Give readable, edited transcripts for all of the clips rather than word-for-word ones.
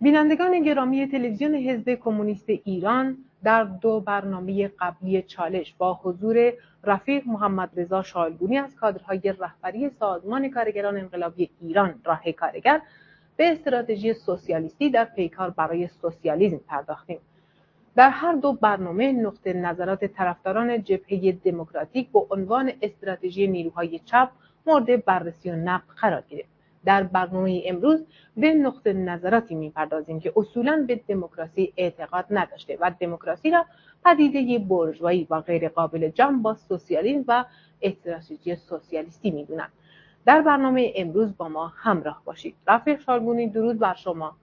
بینندگان گرامی تلویزیون حزب کمونیست ایران، در 2 برنامه قبلی چالش با حضور رفیق محمدرضا شالگونی از کادرهای رهبری سازمان کارگران انقلابی ایران راه کارگر به استراتژی سوسیالیستی در پیکار برای سوسیالیسم پرداختیم. در هر 2 برنامه نقطه نظرات طرفداران جبهه دموکراتیک با عنوان استراتژی نیروهای چپ مورد بررسی و نقد قرار گرفت. در برنامه امروز به نقطه نظراتی می‌پردازیم که اصولاً به دموکراسی اعتقاد نداشته و دموکراسی را پدیده بورژوایی و غیر قابل جمع با سوسیالیسم و استراتژی سوسیالیستی می‌دونند. در برنامه امروز با ما همراه باشید. رفیق شالگونی، درود بر شما.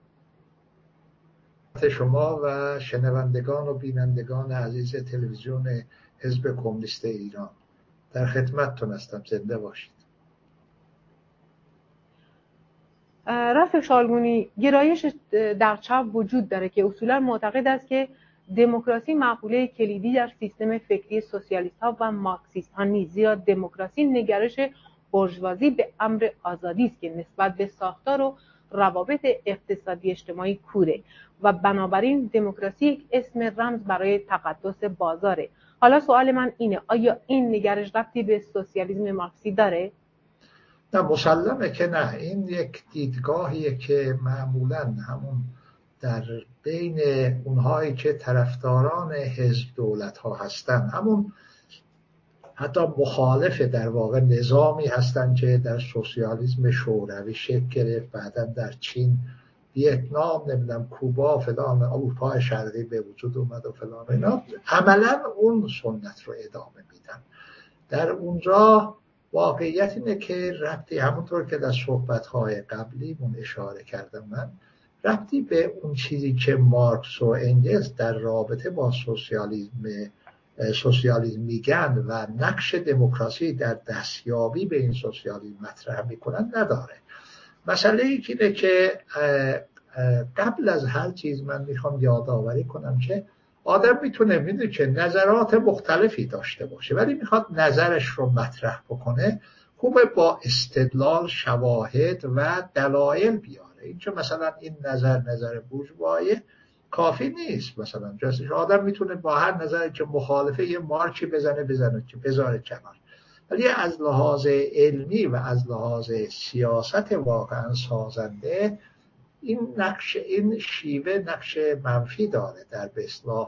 شما و شنوندگان و بینندگان عزیز تلویزیون حزب کمونیست ایران، در خدمتتون هستم. زنده باشید. رفیق شالگونی، گرایش در چپ وجود داره که اصولا معتقد است که دموکراسی مقوله کلیدی در سیستم فکری سوسیالیست ها و مارکسیست ها نیست، زیرا دموکراسی نگرش بورژوازی به امر آزادی است که نسبت به ساختار و روابط اقتصادی اجتماعی کوره و بنابراین دموکراسی یک اسم رمز برای تقدس بازاره. حالا سوال من اینه، آیا این نگرش ربطی به سوسیالیسم مارکسی داره؟ نه، مسلمه که نه. این یک دیدگاهیه که معمولاً همون در بین اونهایی که طرفداران حزب دولت ها هستن، همون حتی مخالف در واقع نظامی هستن که در سوسیالیسم شوروی شکل گرفت، بعداً در چین، ویتنام، نمیدونم کوبا، فلان، اروپای شرقی به وجود اومد و فلان، اینا عملاً اون سنت رو ادامه میدن. در اونجا واقعیت اینه که ربطی، همونطور که در صحبت‌های قبلیمون اشاره کردم من، ربطی به اون چیزی که مارکس و انگلس در رابطه با سوسیالیسم میگن و نقش دموکراسی در دستیابی به این سوسیالیسم مطرح میکنن نداره. مسئله اینه که قبل از هر چیز من میخوام یادآوری کنم که آدم میدونه که نظرات مختلفی داشته باشه، ولی میخواد نظرش رو مطرح بکنه، خوبه با استدلال، شواهد و دلایل بیاره. اینجا مثلا این نظر بورژوایی کافی نیست. مثلا جاستش آدم میتونه با هر نظری که مخالفه یه مارچی بزنه که بذاره کنار، ولی از لحاظ علمی و از لحاظ سیاست واقعا سازنده این شیوه نقش منفی داره در به اصطلاح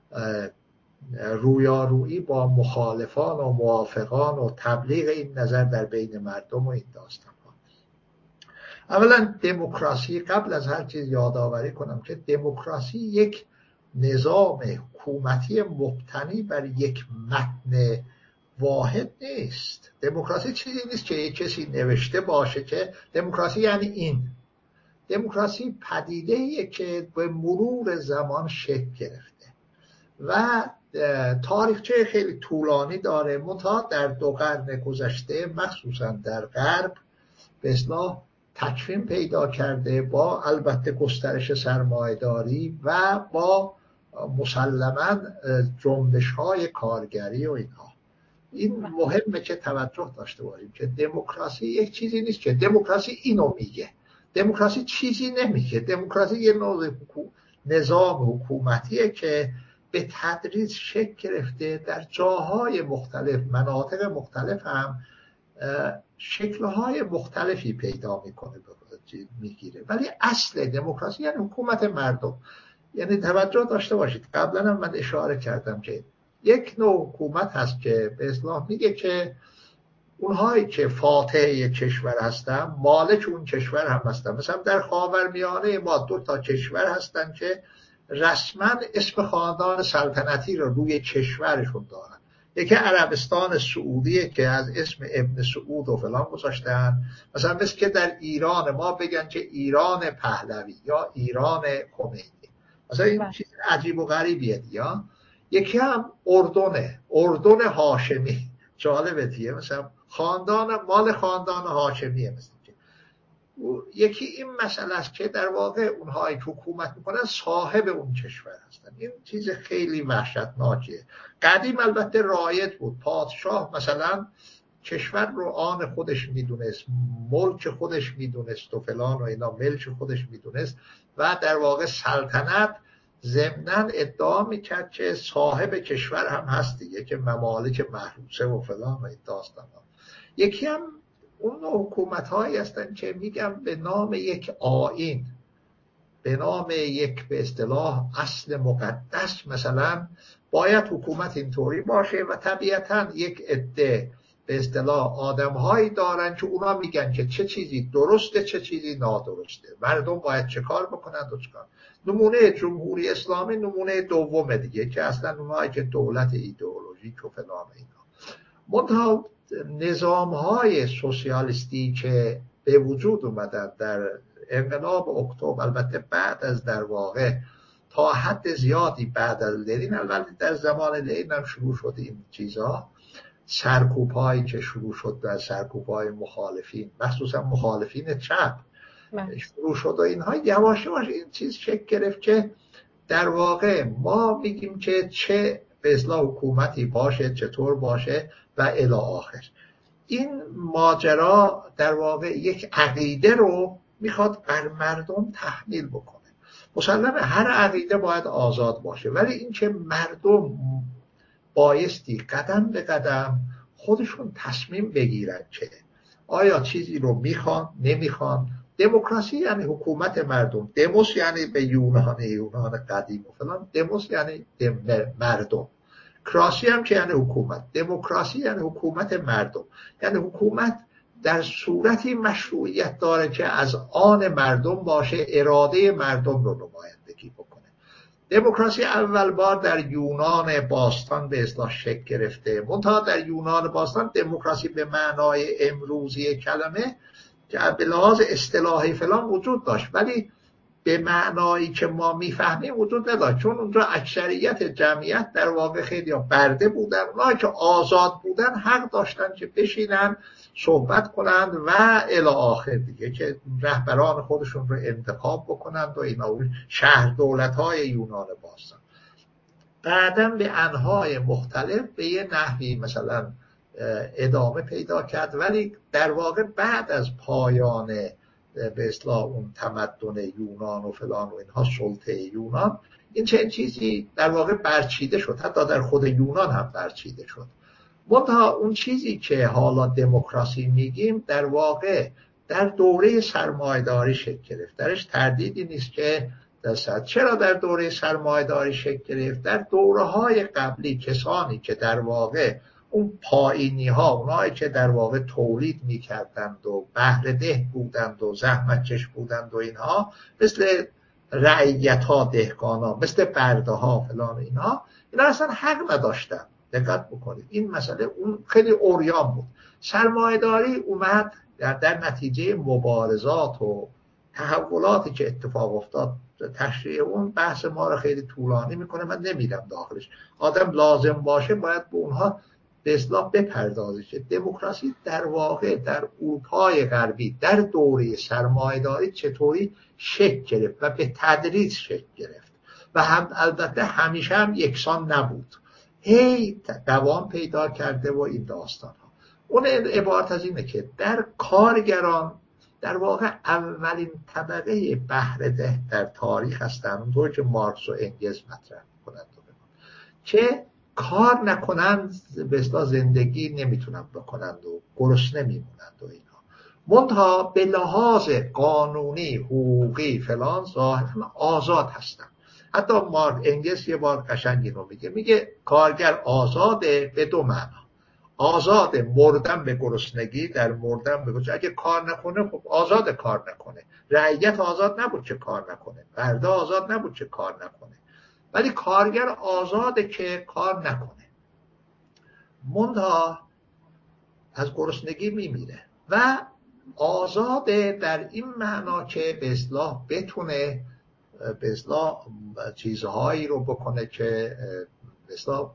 رویارویی با مخالفان و موافقان و تبلیغ این نظر در بین مردم و این داستان ها. اولا دموکراسی، قبل از هر چیز یادآوری کنم که دموکراسی یک نظام حکومتی مبتنی بر یک متن واحد نیست. دموکراسی چیزی نیست که یک کسی نوشته باشه که دموکراسی یعنی این. دموکراسی پدیده‌ایه که به مرور زمان شکل گرفته و تاریخچه خیلی طولانی داره، منتها در 2 قرن گذشته مخصوصا در غرب به اصطلاح تکوین پیدا کرده، با البته گسترش سرمایه‌داری و با مسلماً جنبش‌های کارگری و اینها. این مهمه که توجه داشته باشیم که دموکراسی یک چیزی نیست که دموکراسی اینو میگه. دموکراسی چیزی نمیگه. دموکراسی یه نوع نظام حکومتیه که به تدریج شکل گرفته، در جاهای مختلف، مناطق مختلف هم شکل‌های مختلفی پیدا میگیره، ولی اصل دموکراسی یعنی حکومت مردم. یعنی توجه داشته باشید، قبلا هم من اشاره کردم که یک نوع حکومت هست که به اصطلاح میگه که اونهایی که فاتح یک کشور هستن مالک اون کشور هم هستن. مثلا در خاورمیانه ما 2 تا کشور هستن که رسما اسم خاندان سلطنتی رو روی کشورشون دارن. یکی عربستان سعودیه که از اسم ابن سعود و فلان گذاشتن، مثلا مثل که در ایران ما بگن که ایران پهلوی یا ایران خمینی. مثلا این چیز عجیب و غریبیه دیگه. یکی هم اردن هاشمی، جالبه دیگه، مثلا مال خاندان هاشمیه. مثلا یکی این مسئله است که در واقع اونهایی که حکومت میکنن صاحب اون کشور هستن. این چیز خیلی وحشتناکیه. قدیم البته رایج بود، پادشاه مثلا کشور رو آن خودش میدونست، ملک خودش میدونست و فلان و اینا، ملک خودش میدونست و در واقع سلطنت ضمناً ادعا میکرد که صاحب کشور هم هست دیگه، که ممالک محروسه و فلان و این داستان ها. یکی هم اون حکومت هایی هستن که میگم به نام یک آیین، به نام یک به اصطلاح اصل مقدس مثلا باید حکومت اینطوری باشه و طبیعتا یک عده به اصطلاح آدم‌هایی دارن که اونا میگن که چه چیزی درسته چه چیزی نادرسته، مردم باید چه کار بکنن و چه کار. نمونه جمهوری اسلامی نمونه دومه دیگه، که اصلا اونایی که دولت ایدئولوژیک و فلان اینا. منتها نظام‌های سوسیالیستی که به وجود اومدن در انقلاب اکتبر، البته بعد از در واقع تا حد زیادی بعد از لنین، البته در زمان لنین هم شروع شد این چیزها، سرکوب‌هایی که شروع شد در سرکوب‌های مخالفین، مخصوصا مخالفین چپ شروع شد و اینها یواش یواش این چیز شکل گرفت که در واقع ما میگیم که چه به اصطلاح حکومتی باشه، چطور باشه و الی آخر. این ماجرا در واقع یک عقیده رو میخواد بر مردم تحمیل بکنه. مسلمه هر عقیده باید آزاد باشه، ولی این که مردم بایستی قدم به قدم خودشون تصمیم بگیرن که آیا چیزی رو میخوان نمیخوان. دموکراسی یعنی حکومت مردم، دموس یعنی به یونان قدیم و فلان، دموس یعنی مردم، کراسی هم که یعنی حکومت، دموکراسی یعنی حکومت مردم، یعنی حکومت در صورتی مشروعیت داره که از آن مردم باشه، اراده مردم رو نمایندگی بکنه. دموکراسی اول بار در یونان باستان به اصطلاح شکل گرفته، منتها در یونان باستان دموکراسی به معنای امروزی کلمه که به لحاظ اصطلاحی فلان وجود داشت، ولی به معنایی که ما میفهمیم وجود نداشت، چون اونجا اکثریت جمعیت در واقع خیلی برده بودن، اونایی که آزاد بودن حق داشتن که بشینن صحبت کنند و الی آخر دیگه، که رهبران خودشون رو انتخاب بکنند و اینا. شهر دولت‌های یونان باستان بعداً به انواع مختلف به یه نحوی مثلا ادامه پیدا کرد، ولی در واقع بعد از پایان به اصطلاح اون تمدن یونان و فلان و اینها، سلطه یونان، این چنین چیزی در واقع برچیده شد، حتی در خود یونان هم برچیده شد. منتها اون چیزی که حالا دموکراسی میگیم در واقع در دوره سرمایه‌داری شکل گرفت، درش تردیدی نیست که چرا در دوره سرمایه‌داری شکل گرفت. در دوره‌های قبلی کسانی که در واقع اون پایینی ها، اونایی که در واقع تولید میکردند و بهره ده بودند و زحمت کش بودند و اینها، مثل رعیت ها، دهقان ها، مثل برده ها فلان اینا اصلا حق نداشتن. دقت بکنید این مسئله اون خیلی عریان بود. سرمایه‌داری اومد در نتیجه مبارزات و تحولاتی که اتفاق افتاد. تشریح اون بحث ما رو خیلی طولانی میکنه، من نمیرم داخلش. آدم لازم باشه باید به اونها به اصطلاح بپردازه که دموکراسی در واقع در اروپای غربی در دوره سرمایه‌داری چطوری شکل گرفت و به تدریج شکل گرفت و هم البته همیشه هم یکسان نبود، هی دوام پیدا کرده و این داستان ها. اون عبارت از اینه که در کارگران در واقع اولین طبقه بهره ده در تاریخ هستند، اونطور که مارکس و انگلز مطرح می‌کنند که کار نکنند به اصطلاح زندگی نمیتونن بکنند و گرسنه میمونند و اینا. منتها به لحاظ قانونی حقوقی فلان ظاهرا آزاد هستن. حتی مارکس انگلز یه بار قشنگی رو میگه کارگر آزاده به دو معنا. آزاد مردن به گرسنگی، در مردن به گرسنگی اگه کار نکنه خب آزاد کار نکنه. رعیت آزاد نبود که کار نکنه، برده آزاد نبود که کار نکنه، ولی کارگر آزاده که کار نکنه، منتها از گرسنگی میمیره و آزاده در این معنا که به اصطلاح بتونه به اصطلاح چیزهایی رو بکنه که به اصطلاح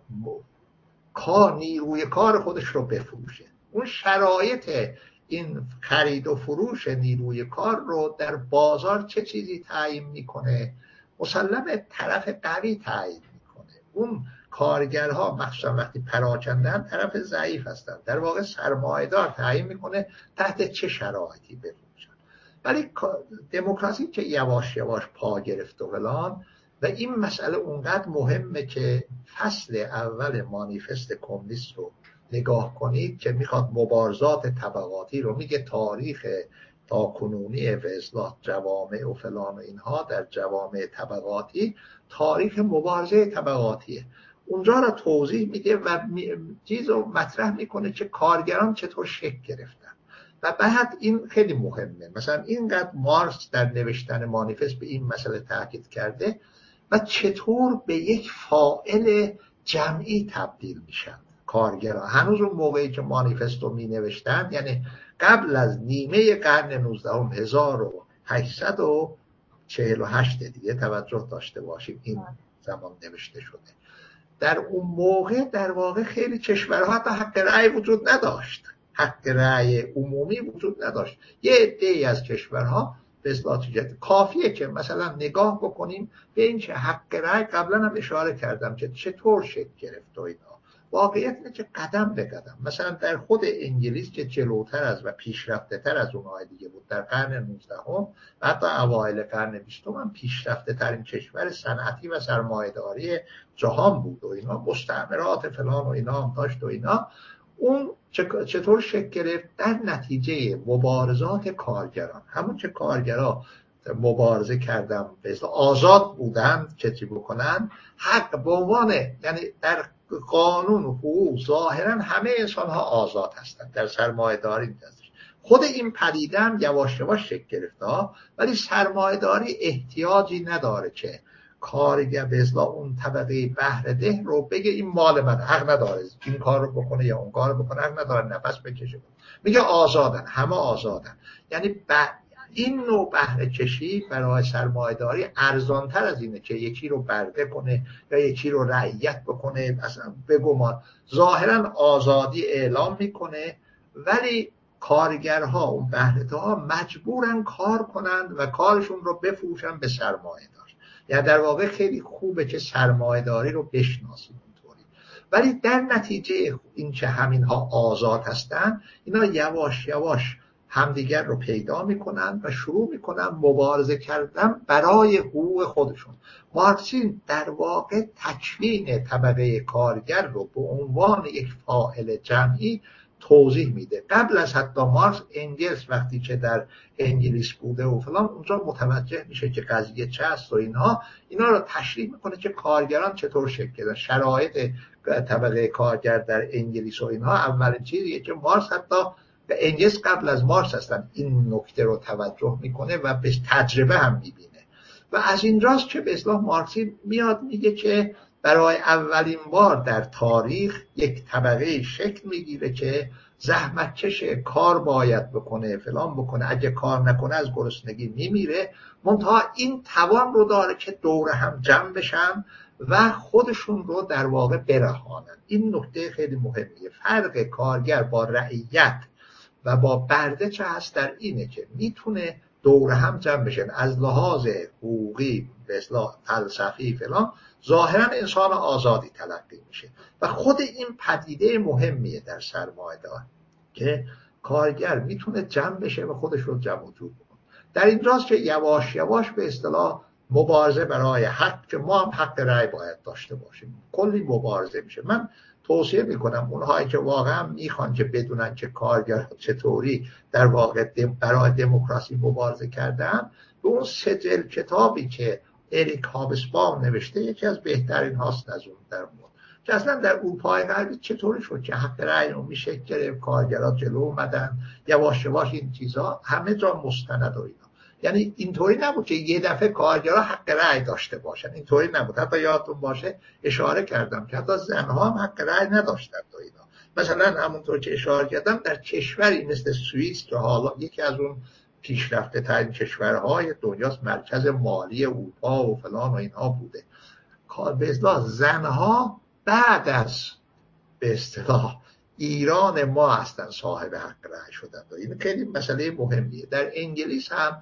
نیروی کار خودش رو بفروشه. اون شرایط این خرید و فروش نیروی کار رو در بازار چه چیزی تعیین میکنه؟ مسلمه طرف قوی تعیین میکنه. اون کارگرها مخصوصا وقتی پراکندن طرف ضعیف هستن. در واقع سرمایه‌دار تعیین میکنه تحت چه شرایطی بفروشن. ولی دموکراسی که یواش یواش پا گرفت و فلان و این مسئله اونقدر مهمه که فصل اول مانیفست کمونیست رو نگاه کنید که میخواد مبارزات طبقاتی رو میگه، تاریخ تاکنونی به اصطلاح جوامع و فلان و اینها در جوامع طبقاتی تاریخ مبارزه طبقاتیه. اونجا رو توضیح میده و چیز رو مطرح میکنه که کارگران چطور شکل گرفتن. و بعد این خیلی مهمه، مثلا اینقدر مارکس در نوشتن مانیفست به این مسئله تاکید کرده و چطور به یک فاعل جمعی تبدیل میشن کارگران. هنوز اون موقعی که مانیفست رو می نوشتن، یعنی قبل از نیمه قرن 19 1848 دیگه توجه داشته باشیم این زمان نوشته شده. در اون موقع در واقع خیلی کشورها حتی حق رأی وجود نداشت، حق رأی عمومی وجود نداشت. یه عده‌ای از کشورها به اصطلاح کافیه که مثلا نگاه بکنیم به این که حق رأی قبلا هم اشاره کردم که چطور شکل گرفت و اینا. واقعیت اینه که قدم به قدم مثلا در خود انگلیس که جلوتر از و پیشرفته تر از اونهای دیگه بود، در قرن 19 و حتی اوایل قرن 20 هم پیشرفته ترین کشور صنعتی و سرمایه‌داری جهان بود و اینا، مستعمرات فلان و اینا هم داشت و اینا. اون چطور شکل گرفت؟ در نتیجه مبارزات کارگران. همون که کارگران مبارزه کردن به اصطلاح آزاد بودن که چی بکنن، حق به عنوان، یعنی در قانون و حقوق ظاهرا همه انسان ها آزاد هستند، در سرمایه‌داری نیست. خود این پدیده هم یواش یواش شکل گرفته، ولی سرمایه‌داری احتیاجی نداره که کارگر به اصطلاح اون طبقه بهره ده رو بگه این مال من، حق نداره این کار رو بکنه یا اون کار رو بکنه، حق نداره نفس بکشه. میگه آزادن، همه آزادن. یعنی این نوع بهره کشی برای سرمایه‌داری ارزان‌تر از اینه که یکی رو برده کنه یا یکی رو رعیت بکنه. اصلا بگمان ظاهرا آزادی اعلام میکنه، ولی کارگرها اون بهره‌دارها مجبورن کار کنند و کارشون رو بفروشن به سرمایه‌دار. یعنی در واقع خیلی خوبه که سرمایه‌داری رو بشناسیم اینطوری. ولی در نتیجه این که همینها آزاد هستن، اینا یواش یواش همدیگر رو پیدا میکنن و شروع میکنن مبارزه کردن برای حقوق خودشون. مارکسیسم در واقع تکوین طبقه کارگر رو به عنوان یک فاعل جمعی توضیح میده. قبل از حتی مارکس، انگلس وقتی که در انگلیس بوده و فلان، اونجا متوجه میشه که قضیه چه است و اینا رو تشریح میکنه که کارگران چطور شکل گرفتن، شرایط طبقه کارگر در انگلیس و اینها. اولین چیزیه که مارکس حتی و انگلیس قبل از مارکس هستن این نکته رو توجه میکنه و به تجربه هم میبینه. و از اینجاست که به اصطلاح مارکسی میاد میگه که برای اولین بار در تاریخ یک طبقه شکل میگیره که زحمتکش، کار باید بکنه، فلان بکنه، اگه کار نکنه از گرسنگی میمیره، منتها این توان رو داره که دور هم جمع بشن و خودشون رو در واقع برهانن. این نکته خیلی مهمیه. فرق کارگر با رعیت و با برده چه هست؟ در اینه که میتونه دور هم جمع بشن. از لحاظ حقوقی به اصطلاح فلسفی فلان ظاهرا انسان آزادی تلقی میشه و خود این پدیده مهمیه در سرمایه‌داری که کارگر میتونه جمع بشه و خودش رو جمع و جور بکنه. در اینجاست که یواش یواش به اصطلاح مبارزه برای حق، که ما هم حق رأی باید داشته باشیم، کلی مبارزه میشه. من توصیه میکنم اونهایی که واقعا میخوان که بدونن که کارگرها چطوری در واقع برای دموکراسی مبارزه کردن، به اون سجل کتابی که اریک هابسبام نوشته، یکی از بهترین هاست از اون در مورد که اصلا در اروپای غربی چطوری شد که حق رأی رو میشه گرفت، کارگرها جلو اومدن، یواش یواش این چیزا همه جا مستند و اینا. یعنی اینطوری نبود که یه دفعه کارگرها حق رأی داشته باشن، اینطوری نبود. حتی یادتون باشه اشاره کردم که حتی زنها هم حق رأی نداشتن و اینا. مثلا همونطور که اشاره کردم در کشوری مثل سوئیس که حالا یکی از اون پیشرفته ترین کشورهای دنیاست، مرکز مالی اروپا و فلان و اینها بوده، به اصطلاح زنها بعد از به اصطلاح ایران ما هستن صاحب حق رأی شدن و این خیلی مسئله مهمیه. در انگلیس هم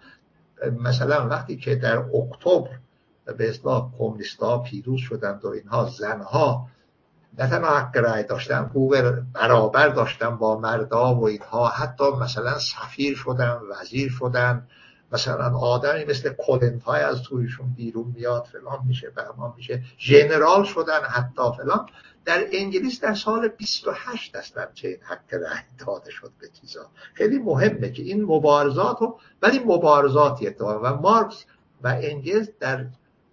مثلا وقتی که در اکتبر به اصطلاح کمونیست‌ها پیروز شدند و اینها، زنها نه تنها حق رأی داشتن، حقوق برابر داشتن با مردا و اینها، حتی مثلا سفیر شدن، وزیر شدن، مثلا آدمی مثل کلنتای از تویشون بیرون میاد، فلان میشه، بهمان میشه، ژنرال شدن حتی فلان. در انگلیس در سال 28 اصلا چه حق رأی داده شد به چیزا. خیلی مهمه که این مبارزات ولی مبارزاتی و مارکس و انگلس در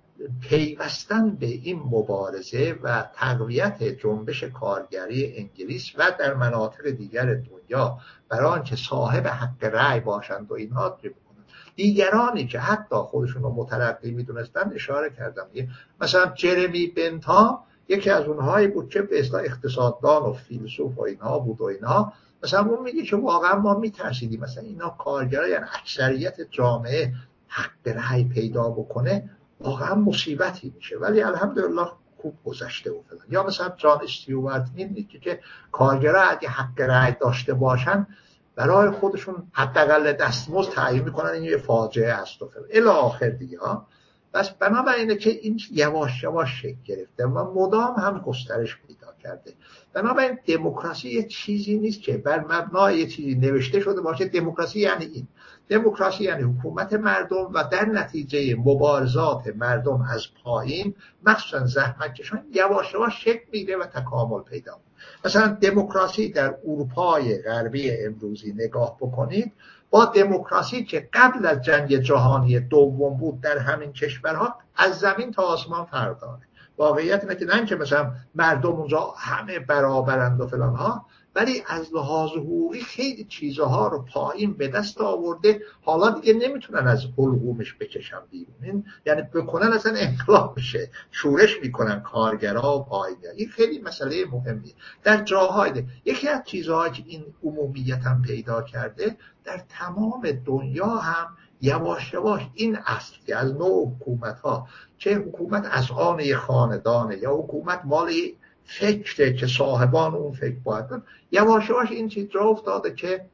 پیوستن به این مبارزه و تقویت جنبش کارگری انگلیس و در مناطق دیگر دنیا برای آنکه صاحب حق رأی باشند و اینها دیگرانی که حتی خودشون رو مترقی میدونستن اشاره کردم. مثلا جرمی بنتام یکی از اونهایی بود که به اصطلاح اقتصاددان و فیلسوف و اینها بود و اینها، مثلا اون میگه که واقعا ما میترسیدیم مثلا اینا کارگرا، یعنی اکثریت جامعه حق رأی پیدا بکنه واقعا مصیبتی میشه، ولی الحمدلله خوب گذشته و فلان. یا مثلا جان استیوارت میل میگه که کارگرا اگه حق رأی داشته باشن برای خودشون حداقل دستمزد تعیین میکنن، این یه فاجعه است و فلان الی آخر دیگه ها. بس بنابراینه که این یواش یواش شکل گرفته و مدام هم گسترش پیدا کرده. بنابراین دموکراسی یه چیزی نیست که بر مبنای یه چیزی نوشته شده باشه. دموکراسی یعنی این، دموکراسی یعنی حکومت مردم و در نتیجه مبارزات مردم از پایین، مخصوصا زحمتکشان، یواش یواش شکل میگیره و تکامل پیدا میکنه. مثلا دموکراسی در اروپای غربی امروزی نگاه بکنید با دموکراسی که قبل از جنگ جهانی دوم بود در همین کشورها از زمین تا آسمان فرق داره. واقعیت اینه که نه که مثلا مردم اونجا همه برابرند و فلان ها، ولی از لحاظ حقوقی خیلی چیزها رو پایین به دست آورده. حالا دیگه نمیتونن از حلقومش بکشن بیرون، یعنی بکنن اصلا انقلاب بشه، شورش میکنن کارگرها و پایین‌ها. این خیلی مسئله مهمیه در جاهای یکی از چیزهایی که این عمومیت هم پیدا کرده در تمام دنیا هم یواش یواش این اصل که از نوع حکومت ها، چه حکومت از آن یک خاندانه یا حکومت مال فکره که صاحبان اون فکر باید بود، یواش یواش این چیز را افتاده که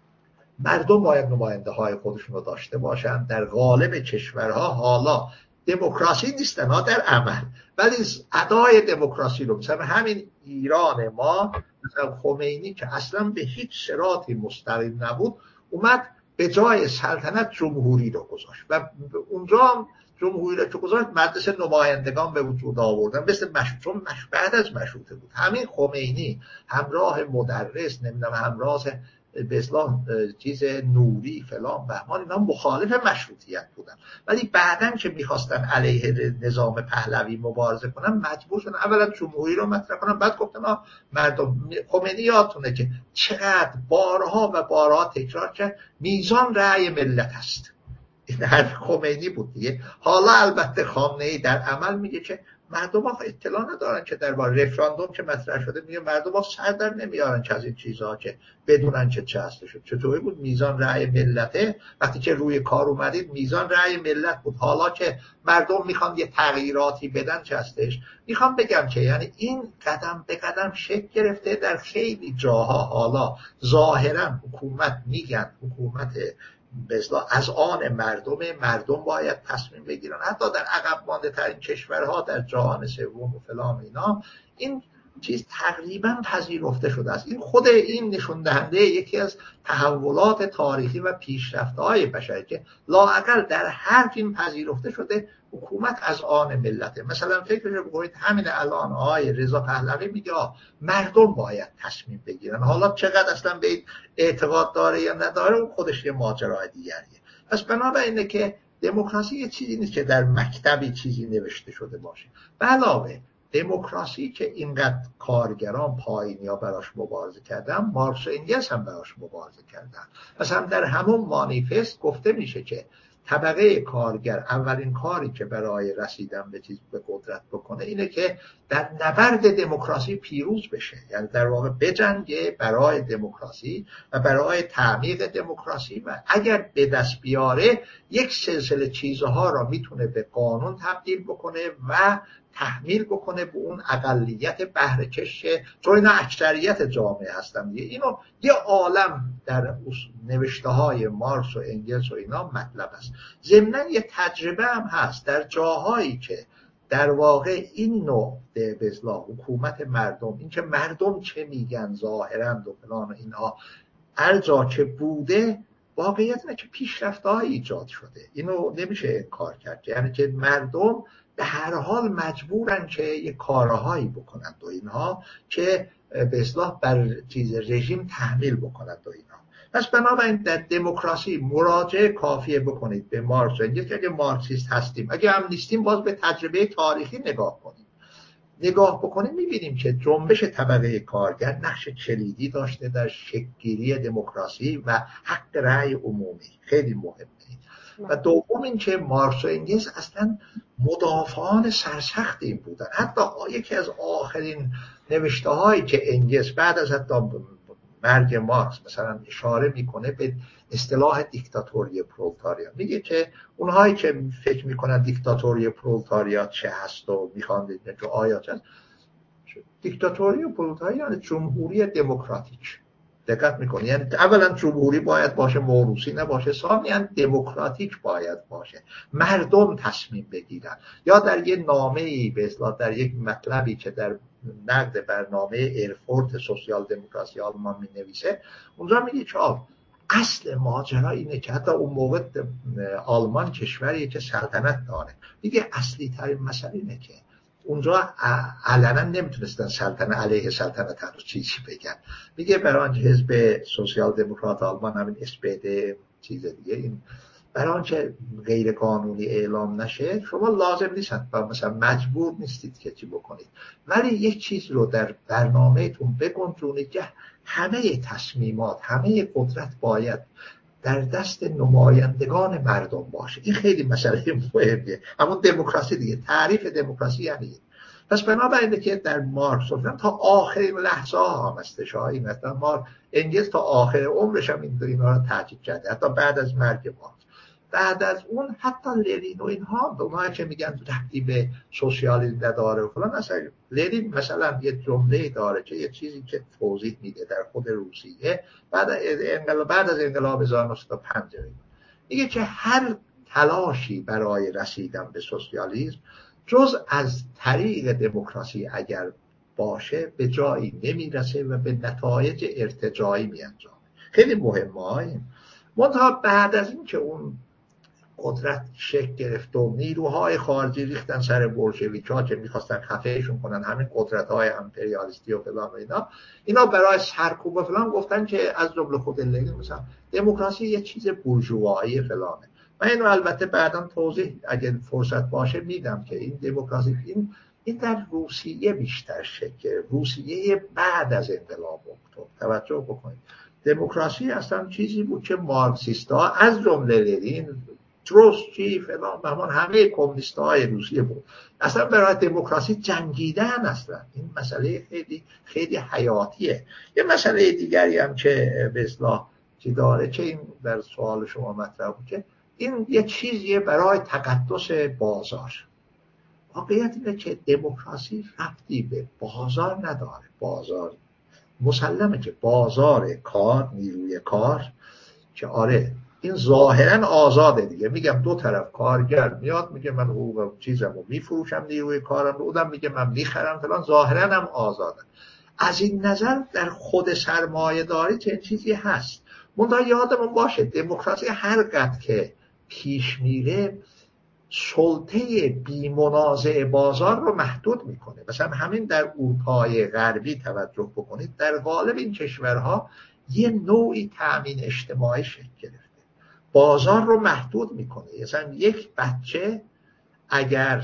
مردم باید نماینده های خودشون رو داشته باشن. در غالب کشورها حالا دموکراسی نیستن ها در عمل، ولی ادای دموکراسی رو، مثلا همین ایران ما، مثلا خمینی که اصلا به هیچ صراطی مستقیم نبود اومد به جای سلطنت جمهوری رو گذاشت و اونجا جمهوری رو که گذاشت مجلس نمایندگان به وجود آوردن، مثل چون بعد از مشروطه بود. همین خمینی همراه مدرس، نمیدونم همراه به اصطلاح چیز نوری فلان بهمان، اینا مخالف مشروطیت بودن، ولی بعدن که میخواستن علیه نظام پهلوی مبارزه کنن مجبور شدن اولا جمهوری رو مطرح کنن، بعد گفتن مردم. خمینی یادتونه که چقدر بارها و بارها تکرار کرد میزان رأی ملت هست. این حرف خمینی بود دیگه. حالا البته خامنه‌ای در عمل میگه که مردم ها اطلاع ندارن که در باره رفراندوم که مطرح شده، میگه مردم ها سر در نمیارن که از این چیزها که بدونن چه هستش. چطوری بود میزان رأی ملته؟ وقتی که روی کار اومدید میزان رأی ملت بود. حالا که مردم میخوان یه تغییراتی بدن چه هستش؟ میخوام بگم که یعنی این قدم به قدم شکل گرفته در خیلی جاها. حالا ظاهرا حکومت میگن حکومت به اصطلاح از آن مردم باید تصمیم بگیرن. حتی در عقب مانده ترین کشورها در جهان سوم و فلان اینا این چیز تقریبا پذیرفته شده است. این خود این نشون دهنده یکی از تحولات تاریخی و پیشرفت‌های بشری که لااقل در هر فیلم پذیرفته شده حکومت از آن ملته. مثلا فکرش بکنید همین الان آقای رضا پهلوی میگه مردم باید تصمیم بگیرن. حالا چقدر اصلا به این اعتقاد داره یا نداره اون خودش یه ماجرای دیگریه. پس بنابراینه که دموکراسی یه چیزی نیست که در مکتبی چیزی نوشته شده باشه. به علاوه دموکراسی که اینقدر کارگران پایینیا براش مبارزه کردن، مارکس و انگلس هم براش مبارزه کردن. مثلا در همون مانیفست گفته میشه که طبقه کارگر اولین کاری که برای رسیدن به چیز به قدرت بکنه اینه که در نبرد دموکراسی پیروز بشه، یعنی در واقع بجنگه برای دموکراسی و برای تعمیق دموکراسی و اگر به دست بیاره یک سلسله چیزها را میتونه به قانون تبدیل بکنه و تحمیل بکنه به اون اقلیت بهره‌کش، چون اینا اکثریت جامعه هستن دیگه. اینو یه عالم در نوشته های مارکس و انگلس و اینا مطلب است. ضمناً یه تجربه هم هست در جاهایی که در واقع این نوع به اصطلاح حکومت مردم، این که مردم چه میگن ظاهرا و فلان و اینها، هر جا که بوده واقعیت اینه که پیشرفت‌های ایجاد شده، اینو نمیشه انکار کرد. یعنی که مردم به هر حال مجبورن که یه کارهایی بکنند و اینها که به اصطلاح بر چیز رژیم تحمیل بکنند و اینها. پس بنابراین در دموکراسی مراجعه کافیه بکنید به مارکس و انگلس. اگه مارکسیست هستیم، اگه هم نیستیم، باز به تجربه تاریخی نگاه بکنیم میبینیم که جنبش طبقه کارگر نقش کلیدی داشته در شکل‌گیری دموکراسی و حق رأی عمومی، خیلی مهمه. و دوم این که مارکس و انگلس اصلا مدافعان سرسخت این بودن. حتی یکی از آخرین نوشته هایی که انگلس بعد از حتی مرگ مارکس مثلا اشاره میکنه به اصطلاح دیکتاتوری پرولتاریا. میگه که اونهایی که فکر میکنن دیکتاتوری پرولتاریا چه هست و میخوان که آیا چه هست، دیکتاتوری پرولتاریا یعنی جمهوری دموکراتیک. دقت میکنی؟ یعنی اولا جمهوری باید باشه، موروثی نباشه. ثانیاً دموکراتیک باید باشه، مردم تصمیم بگیرن. یا در یه نامه‌ای به اصطلاح در یک مطلبی که در نقد برنامه ایرفورت سوسیال دموکراسی آلمان مینویسه، اونجا میگه که اصل ماجرا اینه که حتی اون موقع آلمان کشوریه که سلطنت داره. میگه اصلی ترین مسئله اینه که اونجا علنا نمیتونستن سلطنت علیه سلطنت هر چیزی بگن. میگه برای آنچه حزب سوسیال دموکرات آلمان، همین SPD چیز دیگه، این برای آنچه غیر قانونی اعلام نشه شما لازم نیست مثلا مجبور نیستید که چی بکنید، ولی یک چیز رو در برنامهتون بگنجونید که همه تصمیمات، همه قدرت باید در دست نمایندگان مردم باشه. این خیلی مسئله مهمیه. همون دموکراسی دیگه، تعریف دموکراسی یعنی. پس بنابراین که در مارکس تا آخرین لحظه ها هستش، این مثلا انگلس تا آخر عمرش هم اینا رو تاکید کرده، حتی بعد از مرگ مارکس. بعد از اون حتی لنین و اینها، اونها که میگن ربطی به سوسیالیسم نداره و فلان، مثلا لنین مثلا یه جمله داره که یه چیزی که توضیح میده در خود روسیه بعد از انقلاب 1905 میگه که هر تلاشی برای رسیدن به سوسیالیسم جز از طریق دموکراسی اگر باشه به جایی نمیرسه و به نتایج ارتجاعی میانجامه. خیلی مهمه. منتها بعد از این که اون قدرت شکل گرفت و نیروهای خارجی ریختن سر بولشویک‌ها که میخواستن خفهشون کنن، همین قدرت‌های امپریالیستی و فلان و اینا برای سرکوب و فلان گفتن که از جمله خود لنین مثلا دموکراسی یه چیز بورژوایی فلانه. من اینو البته بعداً توضیح اگه فرصت باشه میدم که این دموکراسی این در روسیه بیشتر شکل، روسیه بعد از انقلاب اکتبر. توجه بکنید، دموکراسی اصلا چیزی بود که مارکسیستا از جمله لنین، تروتسکی فلان همه کمونیست‌های روسیه بود اصلا برای دموکراسی جنگیدن. اصلا این مسئله خیلی خیلی حیاتیه. یه مسئله دیگری هم که به اصطلاح چی داره که این در سوال شما مطرح بود که این یه چیزیه برای تقدس بازار. واقعیت اینه که دموکراسی ربطی به بازار نداره. بازار مسلمه که بازار کار، نیروی کار که آره این ظاهرا آزاده دیگه، میگم دو طرف، کارگر میاد میگه من حقوق چیزمو میفروشم، نیروی کارم رو اونم میگه من میخرم فلان، ظاهرا هم آزاده. از این نظر در خود سرمایه داری چه چیزی هست. منتها یادمون باشه دموکراسی هر قدر که پیش میره سلطه بی‌منازع بازار رو محدود میکنه. مثلا همین در اروپای غربی توجه بکنید، در غالب این کشورها یه نوعی تأمین اجتماعی شکل گرفته، بازار رو محدود میکنه. مثلا یک بچه اگر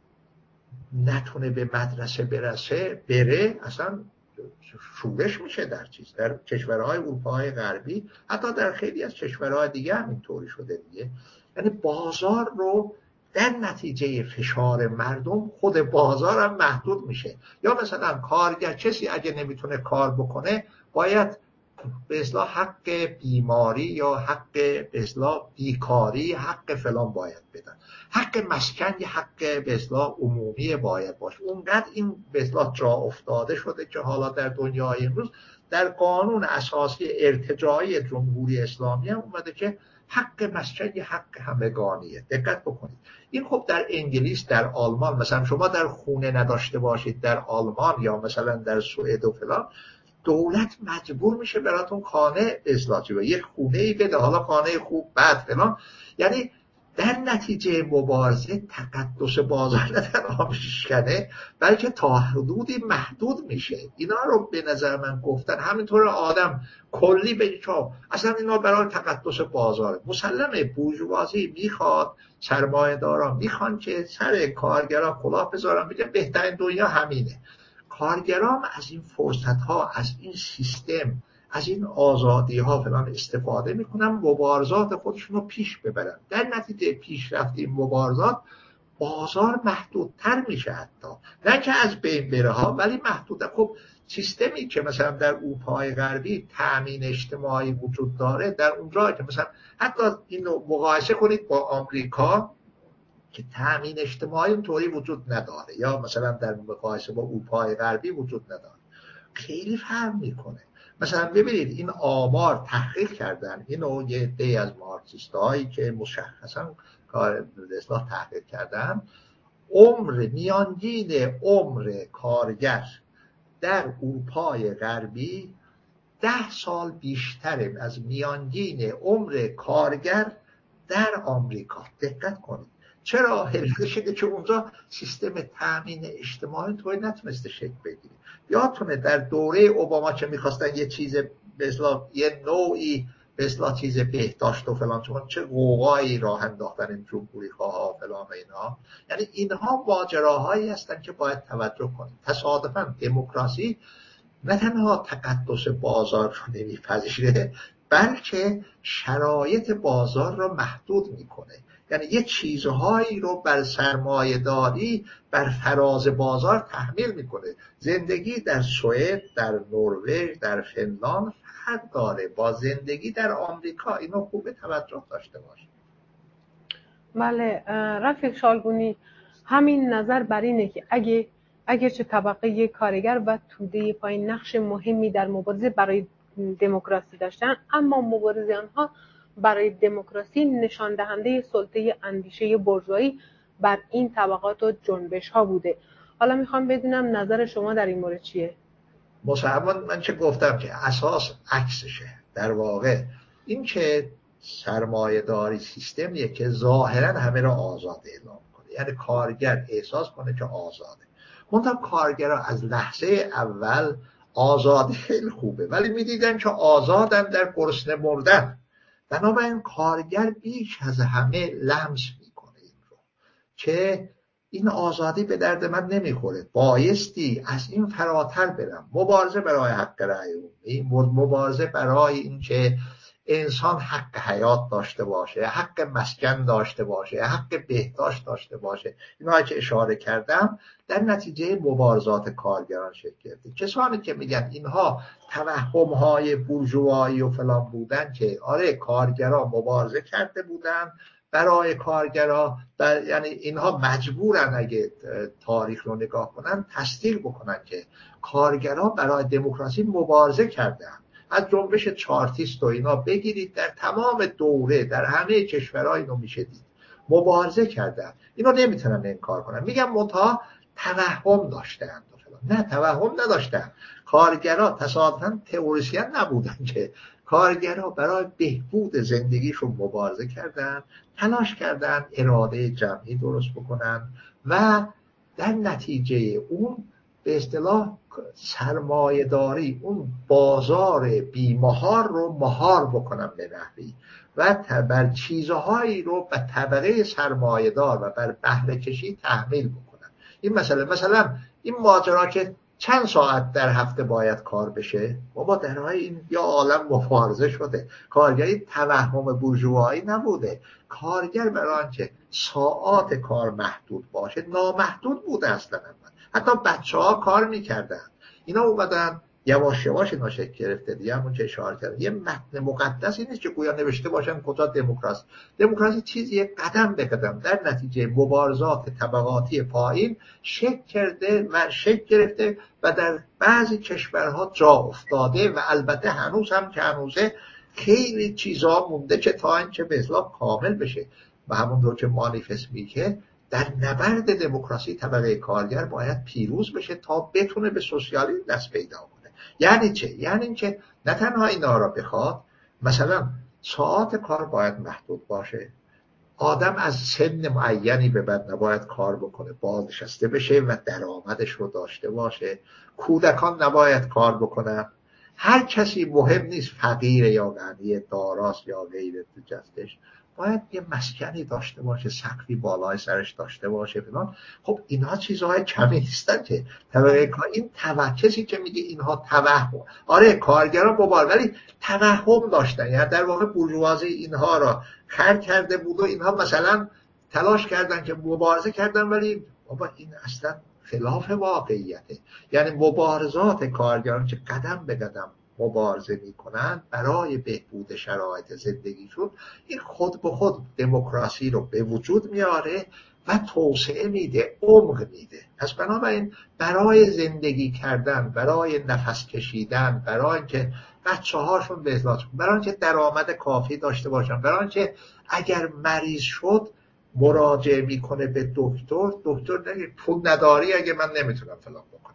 نتونه به مدرسه بره اصلا شورش میشه در کشورهای اروپای غربی، حتی در خیلی از کشورهای دیگه هم اینطوری شده دیگه. یعنی بازار رو در نتیجه فشار مردم خود بازار هم محدود میشه. یا مثلا کارگر، کسی اگه نمیتونه کار بکنه باید به اصطلاح حق بیماری یا حق به اصطلاح بیکاری، حق فلان باید بدن. حق مسکن یه حق به اصطلاح عمومی باید باشه. اونقدر این به اصطلاح جا افتاده شده که حالا در دنیای امروز در قانون اساسی ارتجاعی جمهوری اسلامی هم اومده که حق مسکن یه حق همگانیه. دقت بکنید. این خب در انگلیس، در آلمان، مثلا شما در خونه نداشته باشید در آلمان یا مثلا در سوئد و فلان، دولت مجبور میشه براتون خانه اصلاحی و یک خونه‌ای بده، حالا خانه خوب بعد فلان. یعنی در نتیجه مبارزه تقدس بازار نه تنها میشکنه بلکه تا حدودی محدود میشه. اینا رو به نظر من گفتن همینطور آدم کلی بگه که اصلا اینا برای تقدس بازاره. مسلمه بورژوازی میخواد، سرمایه داران میخوان که سر کارگرا کلاه بذارن، بگه بهترین دنیا همینه. کارگران از این فرصت ها، از این سیستم، از این آزادی ها فلان استفاده میکنن، مبارزات خودشون رو پیش ببرن. در نتیجه پیشرفت این مبارزات بازار محدودتر میشه، حتی نه که از بین بره ها، ولی محدوده. خب سیستمی که مثلا در اروپای غربی تامین اجتماعی وجود داره، در اونجا که مثلا حتی اینو مقایسه کنید با آمریکا که تامین اجتماعی اونطوری وجود نداره، یا مثلا در مقایسه با اروپای غربی وجود نداره، خیلی فرق میکنه. مثلا ببینید این آمار تحقیق کردن، اینو یه عده از مارکسیست‌هایی که مشخصا کار اصلاح تحقیق کردن، میانگین عمر کارگر در اروپای غربی 10 سال بیشتره از میانگین عمر کارگر در آمریکا. دقت کنید. چرا؟ علت شده که اونجا سیستم تامین اجتماعی توی نتونسته شکل بگیره. یادتونه در دوره اوباما که میخواستن یه چیز به اصطلاح یه نوعی به اصطلاح چیز بهداشت و فلان، چون چه قوقایی راه انداختن این جمهوری خواه فلان و اینا. یعنی اینها ماجراهایی هستن که باید توجه کنید. تصادفاً دموکراسی نه تنها تقدس بازار رو نمیپذیره، بلکه شرایط بازار رو محدود میکنه. یعنی یه چیزهایی رو بر سرمایه داری بر فراز بازار تحمیل میکنه. زندگی در سوئد، در نروژ، در فنلاند فرق داره با زندگی در آمریکا. اینو خوب توجه داشته باشه. بله رفیق شالگونی، همین نظر بر اینه که اگرچه طبقه کارگر و توده پایین نقش مهمی در مبارزه برای دموکراسی داشتن، اما مبارزه آنها برای دموکراسی نشان دهنده سلطه اندیشه بورژوایی بر این طبقات و جنبش ها بوده. حالا میخوام بدونم نظر شما در این مورد چیه؟ مسلمان من چه گفتم که اساس عکسشه. در واقع این که سرمایه داری سیستمیه که ظاهرا همه را آزاد اعلام کنه، یعنی کارگر احساس کنه که آزاده. منتها کارگرها از لحظه اول آزادی خیلی خوبه، ولی میدیدن که آزادن در گرسنه مردن. بنابراین کارگر بیش از همه لمس میکنه این رو که این آزادی به درد من نمیخوره، بایستی از این فراتر برم. مبارزه برای حق رأی عمومی، مبارزه برای این که انسان حق حیات داشته باشه، حق مسکن داشته باشه، حق بهداشت داشته باشه، اینا که اشاره کردم در نتیجه مبارزات کارگران شکل گرفته. کسانی که میگن اینها توهم‌های بورژوایی و فلان بودن، که آره کارگران مبارزه کرده بودن برای کارگرها، یعنی اینها مجبورن اگه تاریخ رو نگاه کنن تصدیق بکنن که کارگرها برای دموکراسی مبارزه کردن. از جنبش چارتیست و اینا بگیرید، در تمام دوره در همه کشورها اینو میشه دید مبارزه کردن. اینو نمیتونن انکار کنن. میگم منتها توهم داشتن. نه توهم نداشتن. کارگرها تصادفاً تئوریسین نبودن که کارگرها برای بهبود زندگیشون مبارزه کردن، تلاش کردن اراده جمعی درست بکنن و در نتیجه اون به اصطلاح سرمایه داری، اون بازار بیمهار رو مهار بکنن به نحوی و بر چیزهایی رو به طبقه سرمایه دار و بر بهره کشی تحمیل بکنن. این مثلا این ماجرا که چند ساعت در هفته باید کار بشه، بابا درهای این یا عالم مبارزه شده. کارگری توهم بورژوایی نبوده. کارگر برای آنکه ساعات کار محدود باشه نامحدود بوده اصلا. حتی بچه ها کار میکردن. اینا اومدن یواش یواش اینا شکل گرفته دیگه. همون که اشاره کردم یه متن مقدسی نیست که گویا نوشته باشن کجا دموکراسی چیزیه قدم به قدم در نتیجه مبارزات طبقاتی پایین شکل گرفته و در بعضی کشورها جا افتاده و البته هنوز هم که هنوزه خیلی چیزا مونده که تا اینکه به اصطلاح کامل بشه و همونطور که مانیفست میگه در نبرد دموکراسی طبقه کارگر باید پیروز بشه تا بتونه به سوسیالیسم دست پیدا کنه. یعنی چه؟ یعنی اینکه نه تنها اینا را بخواد، مثلا ساعات کار باید محدود باشه، آدم از سن معینی به بعد نباید کار بکنه، بازنشسته بشه و درآمدش رو داشته باشه، کودکان نباید کار بکنن، هر کسی مهم نیست فقیر یا غنی، داراست یا غیر جستش، باید یه مسکنی داشته باشه، سقفی بالای سرش داشته باشه فلان. خب اینها چیزهای کمی نیستن که طبقه کار این کسی که میگه اینها توهم، آره کارگران بابار ولی توهم داشتن، یعنی در واقع بورژوازی اینها را خر کرده بود و اینها مثلا تلاش کردن که مبارزه کردن ولی بابا این اصلا خلاف واقعیته. یعنی مبارزات کارگران که قدم به قدم مبارزه میکنن برای بهبود شرایط زندگیشون، این خود به خود دموکراسی رو به وجود میاره و توسعه میده، عمق میده. پس بنابراین برای زندگی کردن، برای نفس کشیدن، برای اینکه بچه هاشون به اصلاح، برای اینکه درآمد کافی داشته باشن، برای اینکه اگر مریض شد مراجعه میکنه به دکتر نگه پول نداری اگه من نمیتونم فلان بکنم،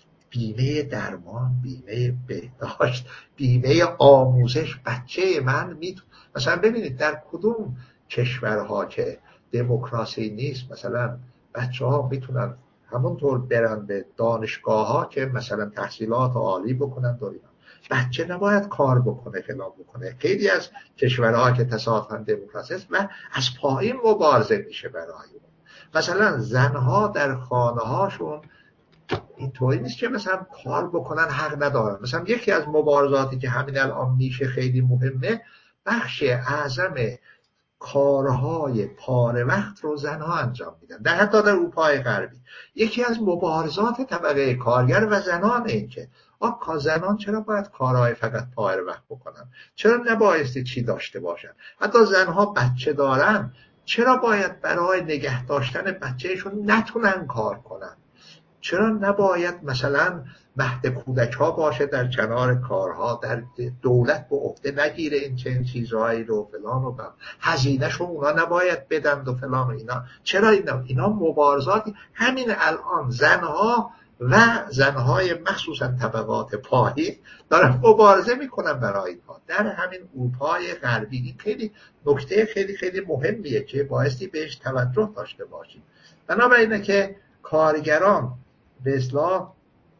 بیمه درمان، بیمه بهداشت، بیمه آموزش بچه من مثلا ببینید در کدوم کشورها که دموکراسی نیست مثلا بچه ها میتونن همونطور برن به دانشگاه ها که مثلا تحصیلات عالی بکنن دوریدن. بچه نباید کار بکنه فلان بکنه. خیلی از کشورها که تصادفاً دموکراسی است و از پایین مبارزه میشه برای اون. مثلا زنها در خانه هاشون اینطوری نیست که مثلا کار بکنن حق ندارن. مثلا یکی از مبارزاتی که همین الان میشه خیلی مهمه، بخش اعظم کارهای پاره وقت رو زنها انجام میدن، در حتی در اروپای غربی. یکی از مبارزات طبقه کارگر و زنان این که زنان چرا باید کارهای فقط پاره وقت بکنن، چرا نبایستی چی داشته باشن، حتی زنها بچه دارن چرا باید برای نگه داشتن بچهشون نتونن کار کنن، چرا نباید مثلا مهد کودک ها باشه در کنار کارها، در دولت به عهده نگیره این چنین چیزهایی رو فلان و هزینه شو اونا نباید بدن و فلان و اینا. چرا اینا مبارزاتی همین الان زنها و زنهای مخصوصا طبقات پایین دارن مبارزه میکنن برای اینها در همین اروپای غربی. این خیلی نکته خیلی خیلی مهمیه که بایستی بهش توجه داشته باشیم. بنابراینه که کارگران به اصطلاح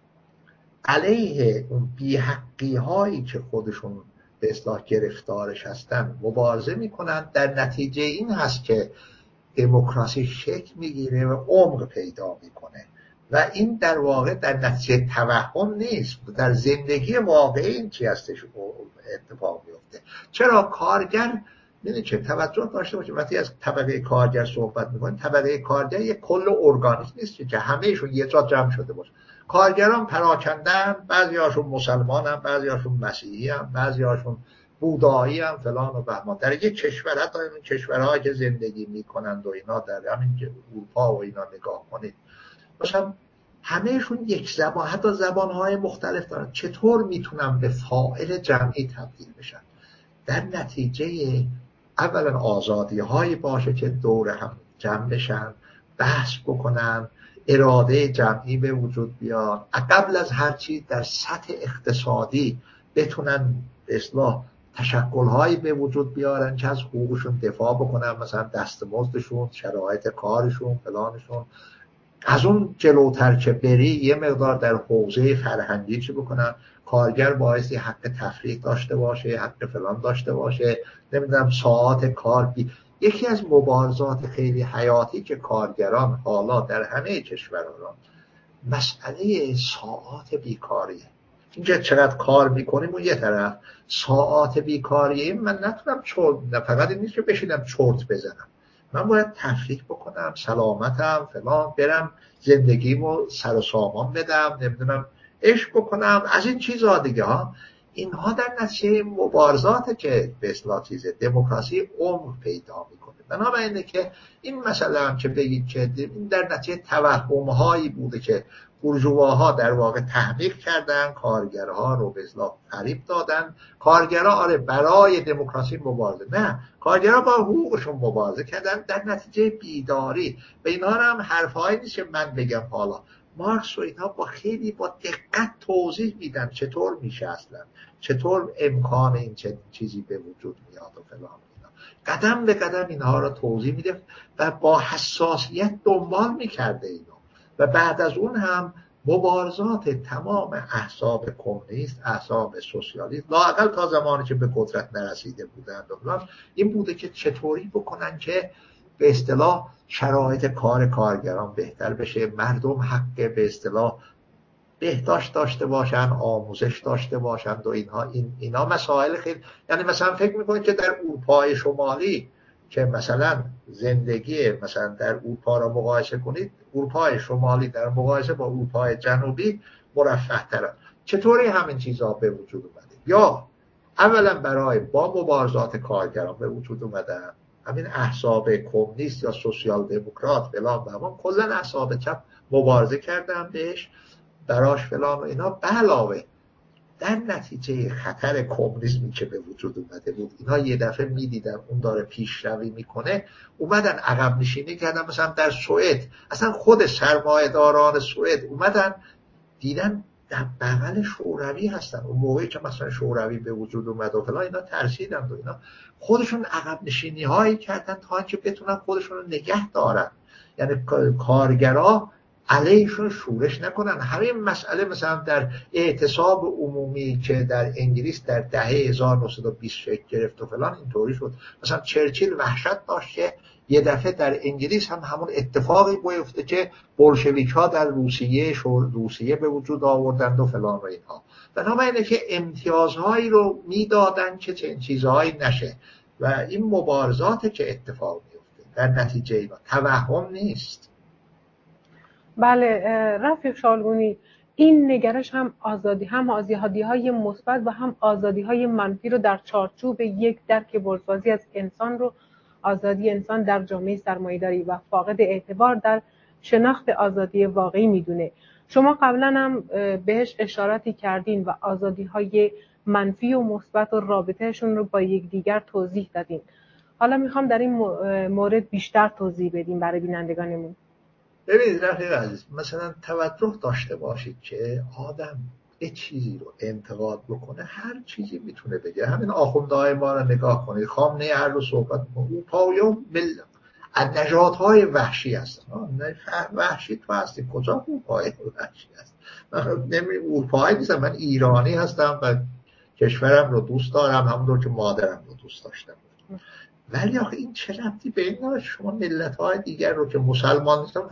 علیه اون بی‌حقی هایی که خودشون به اصطلاح گرفتارش هستن مبارزه میکنن. در نتیجه این هست که دموکراسی شکل میگیره و عمق پیدا میکنه و این در واقع در نتیجه توهم نیست، در زندگی واقعی این چی هستش اتفاق میفته. چرا کارگر میدونی چه توجه داشته باشه وقتی از طبقه کارگر صحبت میکنیم، طبقه کارگر یک کل ارگانیسم نیست که همهشون یه جا جمع شده باشه. کارگران پراکندن، بعضی هاشون مسلمان هم، بعضی هاشون مسیحی هم، بعضی هاشون بودایی هم فلان و بهمان. در یک کشور حتی این کشورها که زندگی میکنند و اینا در همین اروپا و اینا نگاه کنید مثلا همهشون یک زبان، حتی زبانهای مختلف دارن. چطور میتونن به فاعل جمعی تبدیل بشن؟ در نتیجه اولا آزادی هایی باشه که دور هم جمع بشن، بحث بکنن، اراده جمعی به وجود بیاد، قبل از هر چیز در سطح اقتصادی بتونن به اصطلاح تشکل‌هایی به وجود بیارن که از حقوقشون دفاع بکنن، مثلا دستمزدشون، شرایط کارشون، فلانشون. از اون جلوتر که بری یه مقدار در حوزه فرهنگی چی بکنن، کارگر بایستی حق تفریح داشته باشه، حق فلان داشته باشه، نمیدونم ساعات کار یکی از مبارزات خیلی حیاتی که کارگران حالا در همه کشورها مسئله ساعات بیکاریه. اینجا چقدر کار میکنیم و یه طرف ساعات بیکاریه، من نتونم نه فقط این نیست که بشینم چرت بزنم، من باید تفریح بکنم، سلامتم فلان، برم زندگیمو سر و سامان بدم، نمیدونم عشق بکنم، از این چیزها دیگه ها. اینها در نتیجه مبارزات که به اصطلاح چیزه دموکراسی عمر پیدا میکنه. بنابراینه که این مسئله هم که بگید که این در نتیجه توهم‌هایی بوده که بورژواها در واقع تحمیق کردن، کارگرها رو به اصطلاح فریب دادن. کارگرها آره برای دموکراسی مبارزه، نه، کارگرها با حقوقشون مبارزه کردن در نتیجه بیداری. به اینا هم حرفایی نیست که من بگم. حالا مارکس و اینها با خیلی با دقت توضیح میدن چطور میشه اصلا، چطور امکان این چیزی به وجود میاد و فلان. قدم به قدم اینها رو توضیح میده و با حساسیت دنبال میکرده اینو. و بعد از اون هم مبارزات تمام احزاب کمونیست، احزاب سوسیالیست، لااقل تا زمانی که به قدرت نرسیده بودند، این بوده که چطوری بکنن که به اصطلاح شرایط کار کارگران بهتر بشه، مردم حق به اصطلاح بهداشت داشته باشن، آموزش داشته باشند و اینا مسائل خیلی. یعنی مثلا فکر میکنید که در اروپای شمالی که مثلا زندگی مثلا در اروپا را مقایسه کنید، اروپای شمالی در مقایسه با اروپای جنوبی مرفه تره، چطوری همین چیزها به وجود اومده؟ یا اولا برای با مبارزات کارگران به وجود اومدن همین احزاب کمونیست یا سوسیال دموکرات فلان و همون کلا احزاب چپ مبارزه کردن بهش براش فلان و اینا. به علاوه در نتیجه خطر کمونیسمی که به وجود اومده بود، اینا یه دفعه میدیدن اون داره پیشروی میکنه، اومدن عقب نشینی کردن. مثلا در سوئد اصلا خود سرمایه‌داران سوئد اومدن دیدن در بغل شوروی هستن. اون موقعی که مثلا شوروی به وجود اومد و فلان، اینا ترسیدن و اینا خودشون عقب نشینی هایی کردن تا اینکه بتونن خودشون رو نگه دارن، یعنی کارگرها علیهشون شورش نکنن. همین مسئله مثلا در اعتصاب عمومی که در انگلیس در دهه 1920 شکل گرفت و فلان اینطوری شد. مثلا چرچیل وحشت داشت که یه دفعه در انگلیس هم همون اتفاقی بیفته که بولشویک ها در روسیه به وجود آوردند و فلان و اینها. بنابراین که امتیازهایی رو میدادن که چنین چیزهایی نشه و این مبارزاتی که اتفاق میفته در نتیجه اینا توهم نیست. بله رفیق شالگونی، این نگرش هم آزادی‌های مثبت و هم آزادی‌های منفی رو در چارچوب یک درک بازسازی از انسان رو آزادی انسان در جامعه سرمایه‌داری و فاقد اعتبار در شناخت آزادی واقعی میدونه. شما قبلا هم بهش اشاراتی کردین و آزادی‌های منفی و مثبت و رابطهشون رو با یکدیگر توضیح دادین. حالا میخوام در این مورد بیشتر توضیح بدیم برای بینندگانمون. ببینید رفیق عزیز، مثلا توجه داشته باشید که آدم یه چیزی رو انتقاد بکنه هر چیزی میتونه بگه. همین آخوندهای ما رو نگاه کنید، خامنه‌ای هر رو صحبت میکنه او پایون از نژادهای وحشی هستن. وحشی تو هستی کجا اروپایی وحشی هست؟ من اروپایی نیستم، من ایرانی هستم و کشورم رو دوست دارم همونطور که مادرم رو دوست داشتم. ولی آخه این چه ربطی به این داره؟ شما ملت‌های دیگر رو که مسلمان نیستن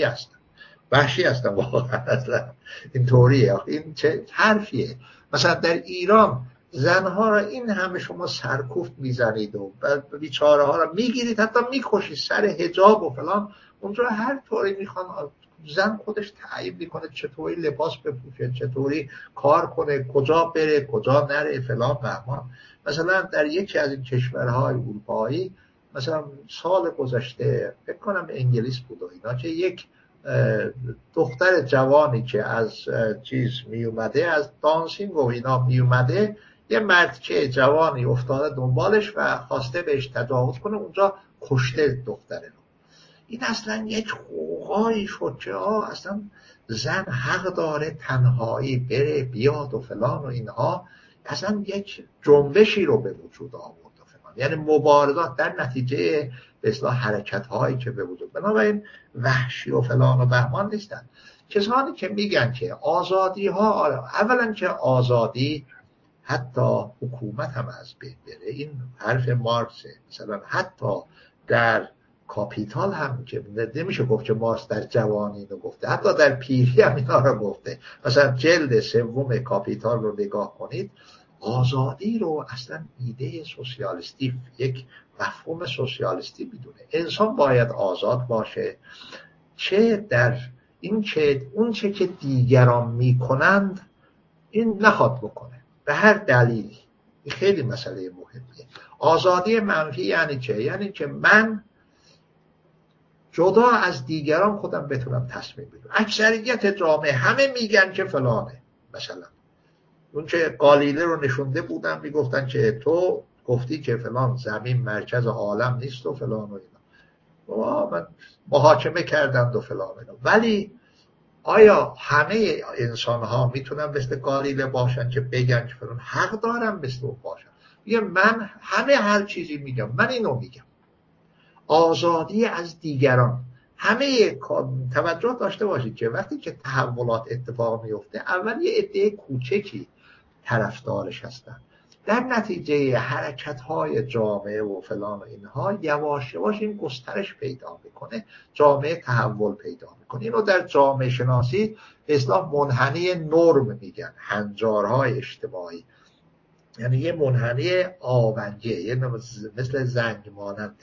وحشی هستن واقعا اصلا اینطوریه. آخه این چه حرفیه؟ مثلا در ایران زنها را این همه شما سرکوفت میزنید و بیچاره ها را میگیرید، حتی میکشید سر حجاب و فلان. اونجا هر طوری میخوان زن خودش تعیین میکنه چطوری لباس بپوشه، چطوری کار کنه، کجا بره کجا نره فلان بهمان. مثلا در یکی از این کشورهای اروپایی مثلا سال گذشته فکر کنم انگلیس بود و اینا که یک دختر جوانی که از چیز می اومده، از دانسینگ و اینا می اومده، یه مردکه جوانی افتاده دنبالش و خواسته بهش تجاوز کنه، اونجا کشته دختره رو. این اصلا یک خوغایی شد که اصلا زن حق داره تنهایی بره بیاد و فلان و اینها. اصلا یک جنبشی رو به وجود آورد و فلان، یعنی مبارزات در نتیجه به اصطلاح حرکت هایی که به وجود. بنابراین وحشی و فلان و بهمان نیستن کسانی که میگن که آزادی ها. اولا که آزادی حتی حکومت هم از بین بره، این حرف مارکسه. مثلا حتی در کاپیتال هم که نمیشه گفت که مارکس در جوانی اینو گفته، حتی در پیری هم اینا رو گفته. مثلا جلد 3 کاپیتال رو نگاه کنید، آزادی رو اصلا ایده سوسیالیستی، یک مفهوم سوسیالیستی میدونه. انسان باید آزاد باشه، چه در این که اون چه که دیگران میکنند این نخواد بکنه به هر دلیلی. این خیلی مسئله مهمیه. آزادی منفی یعنی چه؟ یعنی که من جدا از دیگران خودم بتونم تصمیم بگیرم. اکثریت جامعه همه میگن که فلانه. مثلا اون که قالیله رو نشونده بودن میگفتن که تو گفتی که فلان زمین مرکز عالم نیست و فلان و اینا، من محاکمه کردند و فلان اینا. ولی آیا همه انسان ها میتونن مثل قالیله باشن که بگن که فلان؟ حق دارم مثل اون باشن. میگه من همه هر چیزی میگم، من اینو میگم. آزادی از دیگران. همه توجه داشته باشید که وقتی که تحولات اتفاق میفته اول یه عده کوچکی طرفدارش هستن، در نتیجه حرکت‌های جامعه و فلان و اینها یواش یواش این گسترش پیدا میکنه، جامعه تحول پیدا میکنه. اینو در جامعه شناسی به اصطلاح منحنی نرم میگن، هنجارهای اجتماعی. یعنی یه منحنی آونجه، یه مثل زنگ ماننده.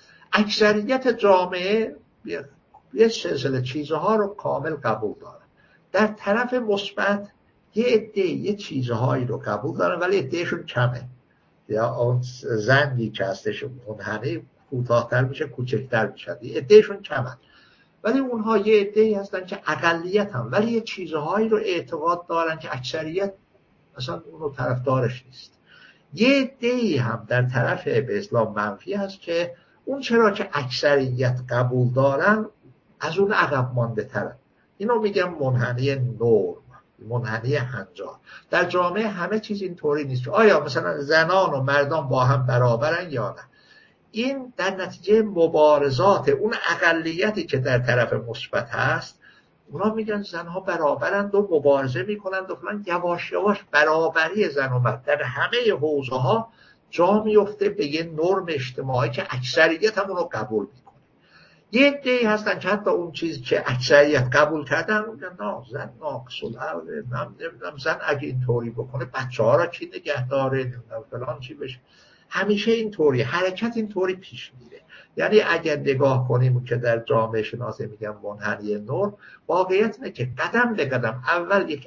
اکثریت جامعه یه سلسله چیزها رو کامل قبول دارن. در طرف مثبت یه عده یه چیزهایی رو قبول دارن ولی عدهشون کمه، یا اون زنگی که هستش منحنی کوتاه‌تر میشه، کوچکتر میشه، عدهشون کمن. ولی اونها یه عده‌ای هستن که اقلیت هم، ولی یه چیزهایی رو اعتقاد دارن که اکثریت اصلا اونو طرفدارش نیست. یه عده‌ای هم در طرف به اصطلاح منفی هست که اون چرا که اکثریت قبول دارن از اون عقب مانده ترن. اینو میگم منحنی نرم، منحنی هنجار. در جامعه همه چیز اینطوری نیست. آیا مثلا زنان و مردان با هم برابرن یا نه؟ این در نتیجه مبارزات اون اقلیتی که در طرف مثبت هست، اونا میگن زنها برابرند و مبارزه میکنند و فلان. یواش یواش برابری زن و مرد در همه حوزه ها جا میفته به یه نرم اجتماعی که اکثریت هم اونو قبول میکنه. یه عده‌ای هستن که حتی اون چیزی که اکثریت قبول کردن میگن نه، زن ناقص العقله، نمیدونم زن اگه اینطوری بکنه بچه‌ها را کی نگه داره، نمیدونم فلان چی بشه. همیشه اینطوری حرکت اینطوری پیش میره. یعنی اگر نگاه کنیم که در جامعه شناسی میگم منحنی نرم، واقعیت اینه که قدم به قدم اول یک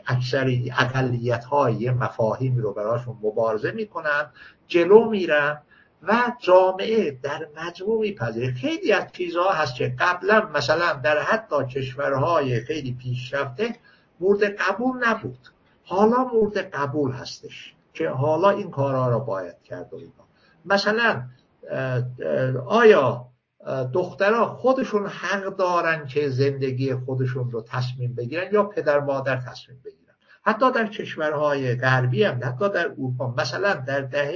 اقلیت‌های مفاهیمی رو براشون مبارزه میکنن، جلو میرن و جامعه در مجموع میپذیره. خیلی از چیزها هست که قبلا مثلا در حتی کشورهای خیلی پیشرفته مورد قبول نبود، حالا مورد قبول هستش که حالا این کارها رو باید کرد. و اینا مثلا آیا دخترها خودشون حق دارن که زندگی خودشون رو تصمیم بگیرن یا پدر مادر تصمیم بگیرن؟ حتی در کشورهای غربی هم، حتی در اروپا، مثلا در دهه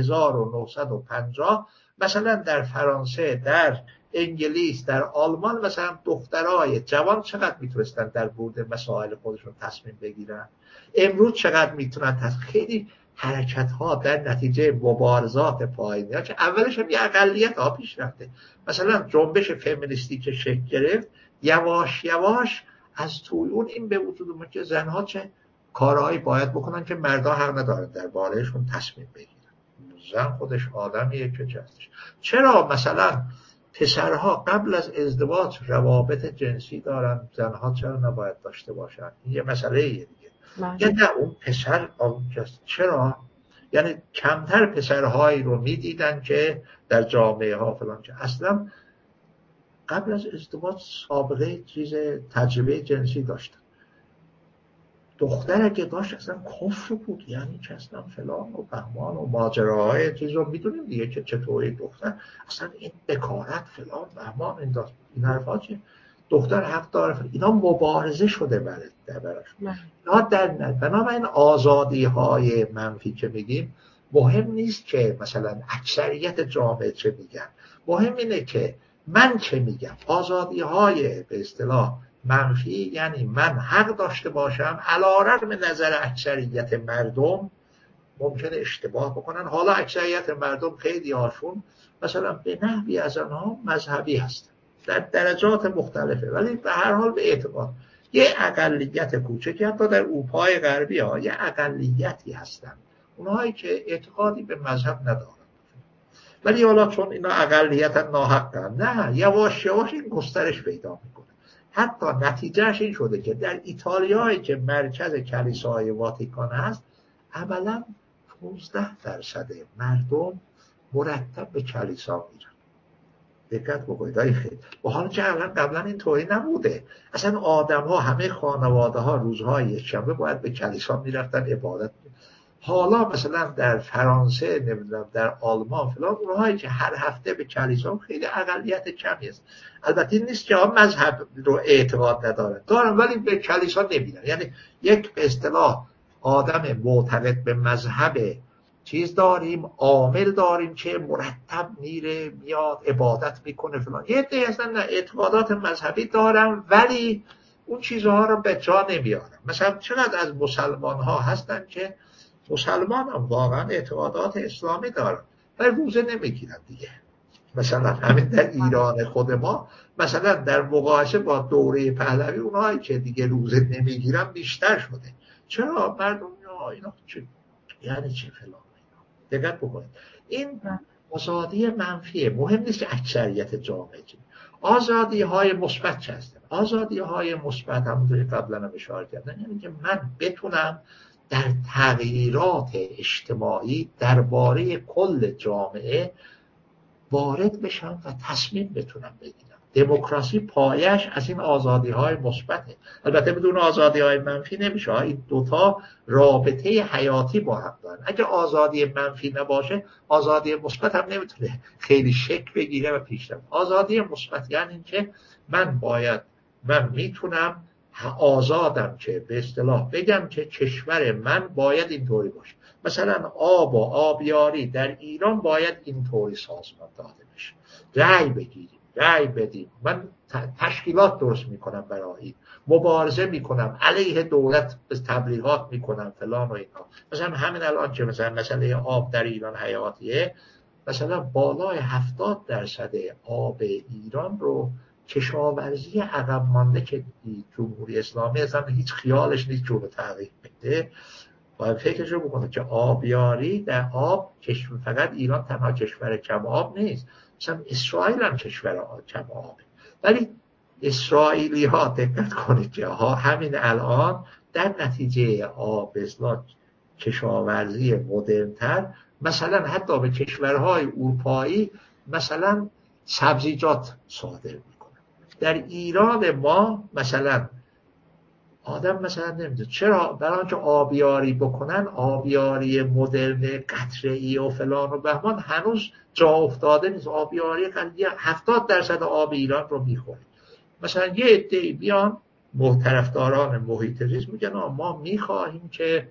1950 مثلا در فرانسه، در انگلیس، در آلمان مثلا دخترای جوان چقدر میتونستن در مورد مسائل خودشون تصمیم بگیرن؟ امروز چقدر میتونن خیلی حرکت ها در نتیجه مبارزات پایینی ها که اولش هم یه اقلیت ها پیش رفته. مثلا جنبش فمینیستی که شکل گرفت یواش یواش از توی اون این به وجود اومد که زنها چه کارهایی باید بکنن که مردها حق ندارن دربارهشون تصمیم بگیرن. زن خودش آدمیه که هستش. چرا مثلا پسرها قبل از ازدواج روابط جنسی دارن، زنها چرا نباید داشته باشن؟ این یه مسئله دیگه. یا نه اون پسر چرا؟ یعنی کمتر پسرهایی رو میدیدن که در جامعه ها فلان که اصلا قبل از ازدواج سابقه چیز تجربه جنسی داشتن. دختر که داشت اصلا کفر بود، یعنی که اصلا فلان و بهمان و ماجراهای چیز رو میدونیم دیگه که چطوری دختر اصلا این بکارت فلان بهمان این حرفا چیه؟ دختر حق داره. اینا مبارزه شده براشون. اینا بنابراین آزادی های منفی که میگیم مهم نیست که مثلا اکثریت جامعه چه میگن، مهم اینه که من چه میگم. آزادی های به اصطلاح منفی یعنی من حق داشته باشم علیرغم نظر اکثریت مردم ممکنه اشتباه بکنن. حالا اکثریت مردم خیلی هاشون مثلا به نحوی از آنها مذهبی هستن در درجات مختلفه، ولی به هر حال به اعتقاد یه اقلیت کوچکی حتی در اروپای غربی ها یه اقلیتی هستن، اونهایی که اعتقادی به مذهب ندارن. ولی حالا چون اینا اقلیت ناحقن، نه، یواش یواش این گسترش پیدا میکنه. حتی نتیجهش این شده که در ایتالیایی که مرکز کلیسای واتیکان هست عملا 15% مردم مرتب به کلیسا میرن. دقت بکنید با حال که قبلا این طوری نبوده. اصلا آدم ها، همه خانواده ها روزهای یکشنبه باید به کلیسا میرفتن عبادت. حالا مثلا در فرانسه، نمیدونم در آلمان فلان، اونهایی که هر هفته به کلیسا خیلی اقلیت کمی است. البته این نیست که مذهب رو اعتقاد دارن ولی به کلیسا نمیرن. یعنی یک به اصطلاح آدم معتقد به مذهب چیز داریم، عامل داریم که مرتب میره میاد عبادت میکنه فلان. یه عده اصلا اعتقادات مذهبی دارن ولی اون چیزها رو به جا نمیارن. مثلا چقدر از مسلمان ها هستن که مسلمان هم واقعا اعتقادات اسلامی دارن ولی روزه نمیگیرن دیگه. مثلا همین در ایران خود ما مثلا در مقایسه با دوره پهلوی اونهایی که دیگه روزه نمیگیرن بیشتر شده. چرا؟ مردم اینا یعنی چه فلان. دقت بکنید این آزادی منفیه. مهم نیست که اکثریت جامعه چه. آزادی های مثبت چه هستن؟ آزادی های مثبت همونطوری قبلا هم اشاره کردم یعنی که من بتونم در تغییرات اجتماعی درباره کل جامعه وارد بشم و تصمیم بتونم بگیرم. دموکراسی پایش از این آزادی های مثبته. البته بدون آزادی های منفی نمیشه. این دوتا رابطه حیاتی با هم دارن. اگه آزادی منفی نباشه آزادی مثبت هم نمیتونه خیلی شکل بگیره و پیش بره. آزادی مثبت یعنی اینکه من میتونم آزادم که به اصطلاح بگم که کشور من باید اینطوری باشه. مثلا آب و آبیاری در ایران باید اینطوری سازمان داده بشه. رأی بدیم. من تشکیلات درست میکنم برای این، مبارزه میکنم علیه دولت، تبلیغات میکنم فلان و اینا. مثلا همین الان که مثلا آب در ایران حیاتیه، مثلا بالای 70% آب ایران رو کشاورزی عقب مانده که جمهوری اسلامی اصلا هیچ خیالش نیست جور تغییر بده، باید فکرشو بکنه که آبیاری در آب فقط ایران تنها کشور کم آب نیست، مثلا اسرائیل هم کشور کم آبه. ولی اسرائیلی ها دقت کنید که همین الان در نتیجه آب اصلاح کشاورزی مدرن‌تر مثلا حتی به کشورهای اروپایی مثلا سبزیجات صادر میکنه. در ایران ما مثلا آدم مثلا نمیدونه چرا، برای آنکه آبیاری بکنن، آبیاری مدرن قطره‌ای و فلان و بهمان هنوز جا افتاده نیست. آبیاری 70% آب ایران رو میخوره. مثلا یه عده بیان طرفداران محیط زیست میگن ما میخواهیم که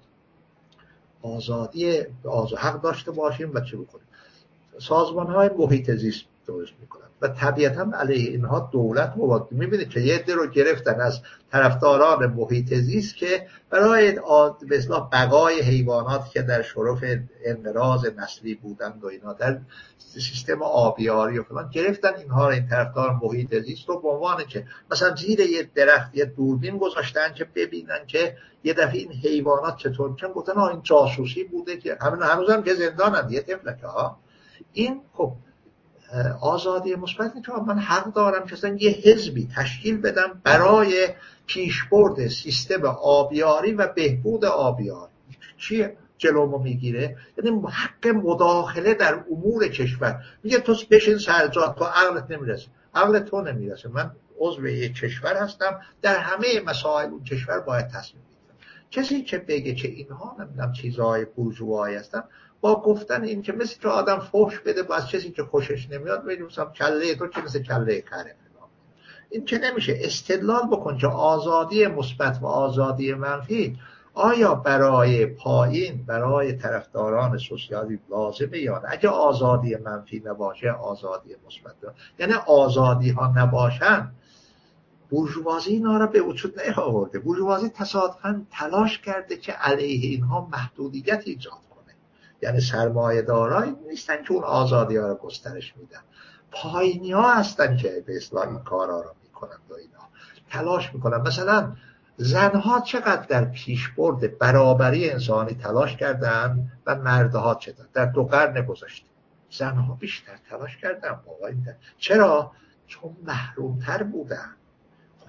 آزادی حق داشته باشیم و چه بکنیم. سازمان‌های محیط زیست درست میکنن و طبیعتاً علیه اینها دولت مبارزه. میبینید که یه عده رو گرفتن از طرفداران محیط زیست که برای به اصطلاح بقای حیوانات که در شرف انقراض نسلی بودند و اینا در سیستم آبیاری و فلان گرفتن اینها رو، این طرفدار محیط زیست رو، به عنوان که مثلا زیر یه درخت یه دوربین گذاشتن که ببینن که یه دفعه این حیوانات چطور میشن. گفتن این جاسوسی بوده که هنوزم که زندانن یه طفلک ها. این خب آزادی مثبت که من حق دارم که اصلا یه حزبی تشکیل بدم برای پیشبرد سیستم آبیاری و بهبود آبیاری. چی جلومو میگیره؟ یعنی حق مداخله در امور کشور. میگه تو بشین سرجات، تو عقلت نمیرسه. عقل تو نمیرسه. من عضو یک کشور هستم، در همه مسائل اون کشور باید تصمیم بگیرم. کسی که بگه که اینها نمیدونم چیزهای بورژوایی هستن، با گفتن این که مثل که آدم فحش بده با از کسی که خوشش نمیاد بگیم مثلا کله تو که مثل کله کره، این که نمیشه. استدلال بکن که آزادی مثبت و آزادی منفی آیا برای پایین، برای طرفداران سوسیالیسم لازمه یا نه. اگه آزادی منفی نباشه آزادی مثبت، یعنی آزادی ها نباشن، بورژوازی اینا را به وجود نیاورده. بورژوازی تصادفاً تلاش کرده که علیه اینها محدودیت ایجاد کنه. یعنی سرمایه‌دارایی نیستن که اون آزادی ها را گسترش میدن، پایینی ها هستن که به اصطلاح این کارا را میکنن و اینا تلاش میکنن. مثلا زنها چقدر در پیشبرد برابری انسانی تلاش کردن و مردها چقدر در 2 قرن گذشته زنها بیشتر تلاش کردن. چرا؟ چون محرومتر بودن.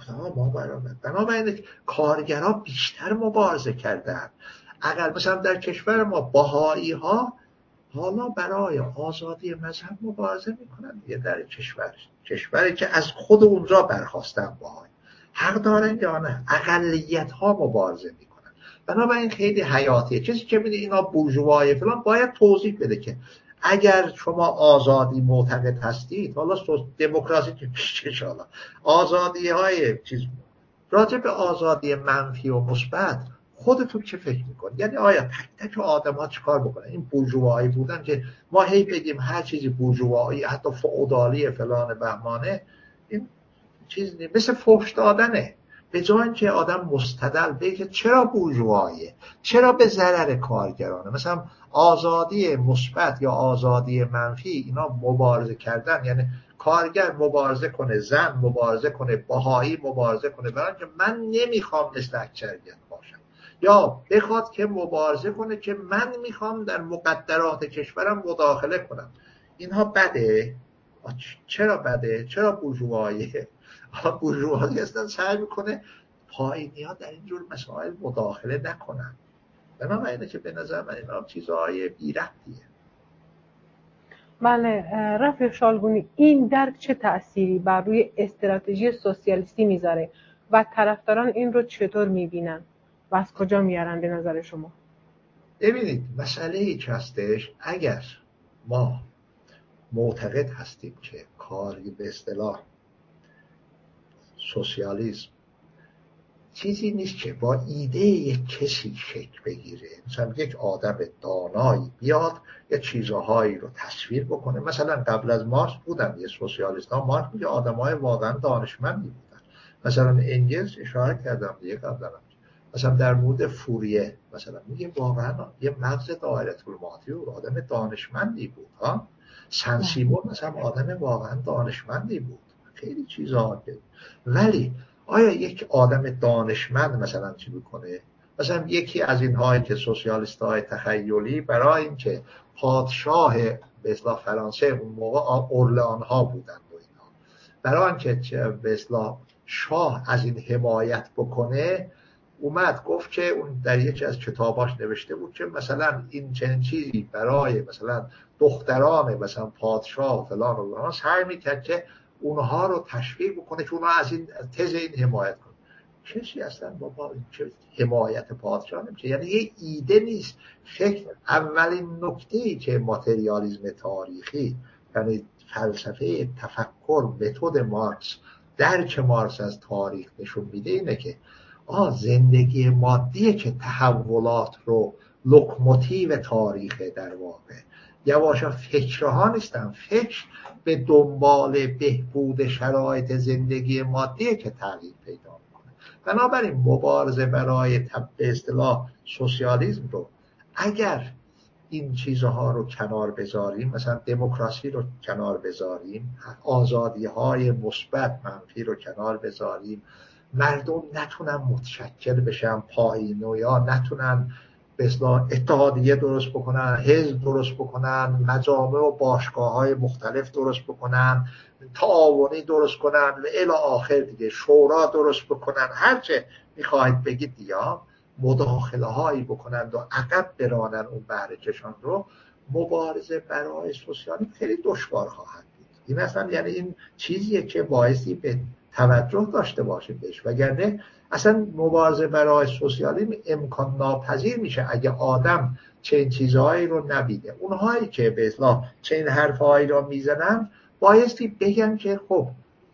بنابراین کارگرها بیشتر مبارزه کردن. اگر مثلا در کشور ما بهایی ها حالا برای آزادی مذهب مبارزه میکنن دیگه، در کشوری که از خود اونجا برخواستن بهایی، حق دارن یا نه؟ اقلیت ها مبارزه میکنن. بنابراین خیلی حیاتیه. چیزی که میگه اینا بورژوایی فلان باید توضیح بده که اگر شما آزادی معتقد هستید، حالا دموکراسی که پیشش، حالا آزادی های چیز، راجع به آزادی منفی و مثبت خودتون چه فکر میکنید؟ یعنی آیا تک تک آدم ها چیکار بکنن؟ این بورژوایی بودن که ما هی بگیم هر چیزی بورژوایی، حتی فئودالی فلان بهمانه، این چیز نیست، مثل فحش دادنه. به جای اینکه آدم مستدل بگه چرا بورژواییه، چرا به ضرر کارگرانه، مثلا آزادی مثبت یا آزادی منفی، اینا مبارزه کردن، یعنی کارگر مبارزه کنه، زن مبارزه کنه، بهایی مبارزه کنه برای که من نمیخوام مثل اکثریت باشم، یا بخواد که مبارزه کنه که من میخوام در مقدرات کشورم مداخله کنم. اینها بده. چرا بده؟ چرا بورژواییه؟ بورژوایی هستن سعی میکنه پایینی ها در اینجور مسائل مداخله نکنن. بنابراینه که به نظر من اینا چیزهای بی‌ربطیه. بله رفیق شالگونی، این درک چه تأثیری بر روی استراتژی سوسیالیستی میذاره و طرفداران این رو چطور میبینن و از کجا میارن به نظر شما؟ ببینید مسئله ایچ هستش، اگر ما معتقد هستیم که کاری به اصطلاح سوسیالیسم چیزی نیست که با ایده یک کسی شکل بگیره، مثلا یک آدم دانایی بیاد یه چیزهایی رو تصویر بکنه. مثلا قبل از مارکس بودن یه سوسیالیست ها، مارکس میگه آدمای واقعا دانشمندی بودن. مثلا انگلز اشاره کردم دیگه قبلا، مثلا در مورد فوریه مثلا میگه واقعا یه مغز دایره الماتی و آدم دانشمندی بود ها. سن سیمون مثلا آدم واقعا دانشمندی بود، خیلی چیزا. ولی آیا یک آدم دانشمند مثلا چی بکنه؟ مثلا یکی از اینهایی که سوسیالیست های تخیلی، برای اینکه پادشاه به اصطلاح فرانسه اون موقع اورلئان ها بودند و اینا، برای اینکه به اصطلاح شاه از این حمایت بکنه، اومد گفت که اون در یکی از کتاباش نوشته بود که مثلا این چنین چیزی برای مثلا دختران مثلا پادشاه و فلان و فلان سعی میکرد که اونها رو تشویق بکنه که اونها از این تز این حمایت کنه. کسی اصلا بابا این چه حمایت پادشاه نمیشه، یعنی یه ایده نیست. فکر اولین نکته‌ای که ماتریالیسم تاریخی، یعنی فلسفه تفکر، متد مارکس، درک مارکس از تاریخ نشون میده اینه که زندگی مادیه که تحولات رو لوکوموتیو تاریخه. در واقع یواشا فکرها نیستن، فکر به دنبال بهبود شرایط زندگی مادیه که تغییر پیدا میکنه. بنابراین مبارزه برای به اصطلاح سوسیالیسم رو، اگر این چیزها رو کنار بذاریم، مثلا دموکراسی رو کنار بذاریم، آزادی های مثبت منفی رو کنار بذاریم، مردم نتونن متشکل بشن پایین، یا نتونن به اصطلاح اتحادیه درست بکنن، حزب درست بکنن، مجامع و باشگاه های مختلف درست بکنن، تعاونی درست کنن و الی آخر دیگه، شورا درست بکنن، هرچه میخواهید بگید یا مداخله هایی بکنند و عقب برانن اون بهره کشان رو، مبارزه برای سوسیالیسم خیلی دشوار خواهد بود. این اصلا یعنی این چیزیه که باعثی به توجه داشته باشیم بهش، وگرنه اصلا مبارزه برای سوسیالیسم امکان ناپذیر میشه اگه آدم چنین چیزهایی رو نبیده. اونهایی که به اصطلاح چنین حرفهایی رو میزنن بایستی بگن که خب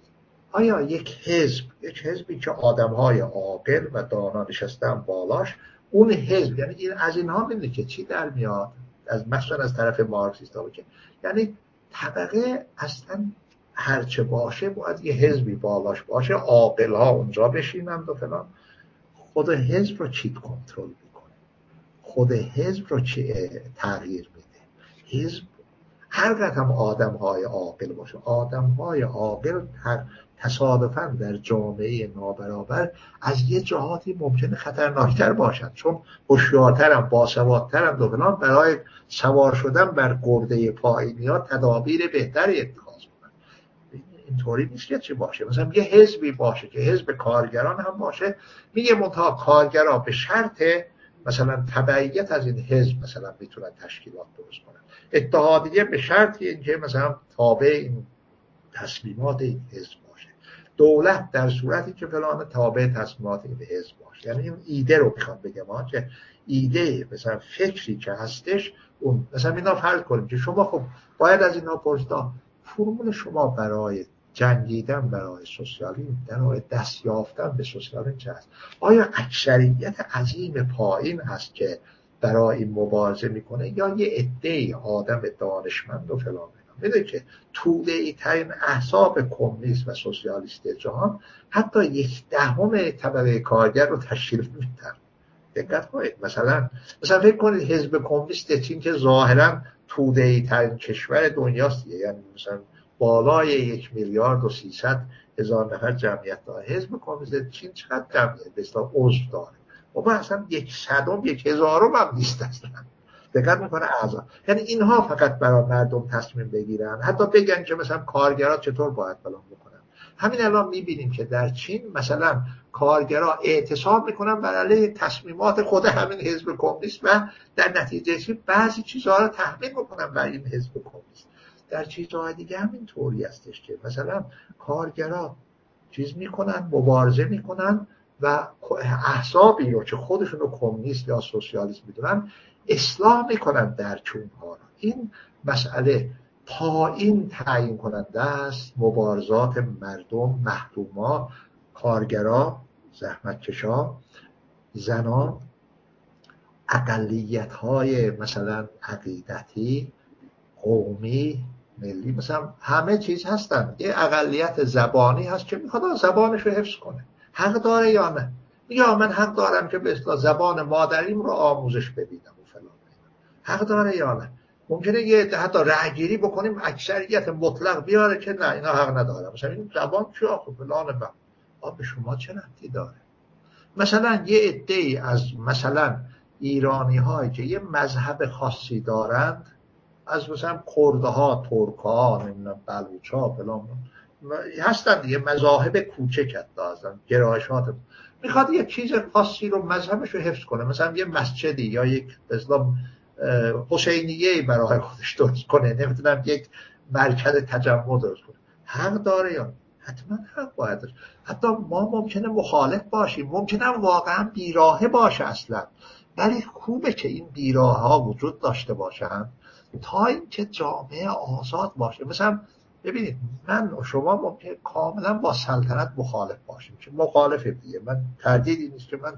آیا یک حزبی که آدمهای عاقل و دانا نشستن بالاش، اون حزب، یعنی این از اینها میبینید که چی در میاد مثلا از طرف مارکسیستا باشه، یعنی طبقه اصلا هرچه باشه باید یه حزبی بالاش باشه، عاقل‌ها اونجا بشینند و فلان. خود حزب رو چی کنترل میکنه؟ خود حزب رو چی تغییر میده؟ حزب هر قدر هم آدم‌های عاقل باشه، آدم‌های عاقل تصادفاً در جامعه نابرابر از یه جهاتی ممکنه خطرناکتر باشند، چون هوشیارترن، باسوادترن و فلان، برای سوار شدن بر گرده پایینی‌ها تدابیر بهتری اتخاذ کنن. اینطوری نیست که چی باشه. مثلا یه حزبی باشه که حزب کارگران هم باشه، میگه منتها کارگران به شرط مثلا تبعیت از این حزب مثلا میتونن تشکیلات درست کنن، اتحادیه به شرط اینکه مثلا تابع این تصمیمات این حزب باشه، دولت در صورتی که فلان تابع تصمیمات این حزب باشه. یعنی این ایده رو میخوام بگم که ایده مثلا فکری که هستش اون مثلا اینا فرض کنیم که شما خب باید از اینا پرسید فرمول شما برای جنگیدن برای سوسیالیسم، برای دست یافتن به سوسیالیسم چه هست؟ آیا اکثریت عظیم پایین هست که برای این مبارزه میکنه یا یه عده آدم دانشمند و فلان؟ میدونی که توده‌ای ترین احزاب کمونیست و سوسیالیست جهان حتی 1/10 طبقه کارگر رو تشکیل میدن. دقت کنید. مثلا فکر کنید حزب کمونیست چین که ظاهرا توده‌ای ترین کشور دنیاست، یعنی مثلا بالای 1,300,000 نفر جمعیت داره. حزب کمونیست چین چقدر جمعیت به اصطلاح عضو داره؟ و اصلا 1/100,000 هم نیست اصلا. دقت میکنه اعضا. یعنی اینها فقط برای مردم تصمیم بگیرن، حتی بگن که مثلا کارگرها چطور باید فلان بکنن. همین الان میبینیم که در چین مثلا کارگرها اعتصاب میکنن بر علیه تصمیمات خود همین حزب کمونیست و در نتیجه چی بعضی چیزها رو تحمیل میکنن بر این حزب کمونیست. در چیزهای دیگه همین طوری هستش که مثلا کارگرها چیز میکنن، مبارزه میکنن و احزابی رو که خودشون رو کمونیست یا سوسیالیست میدونن اصلاح میکنن در چونها رو. این مسئله پایین تعیین کننده است. مبارزات مردم، محروما، کارگرا، زحمتکشا، زنان، اقلیت‌های مثلا عقیدتی، قومی، ملی، مثلا همه چیز هستن. یه اقلیت زبانی هست که میخواد زبانش رو حفظ کنه، حق داره یا نه؟ میگه من حق دارم که به اصطلاح زبان مادریم رو آموزش ببینم و فلان. حق داره یا نه؟ ممکنه یه حتی رأیگیری بکنیم اکثریت مطلق بیاره که نه اینا حق نداره، مثلا این زبان چی آخه فلان. به شما چه ربطی داره؟ مثلا یه عده‌ای از مثلا ایرانی هایی که یه مذهب خاصی دارند، از مثلا کردها، ترک‌ها، نمیدونم بلوچ‌ها فلان هستن دیگه، مذاهب کوچک هستن، گرایشات، میخواد یه چیز خاصی رو مذهبش رو حفظ کنه، مثلا یه مسجدی یا یک اسلام حسینیه برای خودش درست کنه، نمیدونم یک مرکز تجمع درست کنه، حق داره یا حتما حق باید داشت. حتی ما ممکنه مخالف باشیم، ممکنه واقعا بیراهه باشه اصلا، ولی خوبه که این بیراهه ها وجود داشته باشن تا اینکه جامعه آزاد باشه. مثلا ببینید من و شما ممکنه کاملا با سلطنت مخالف باشیم، که مخالفه دیگه، من تردیدی نیست که من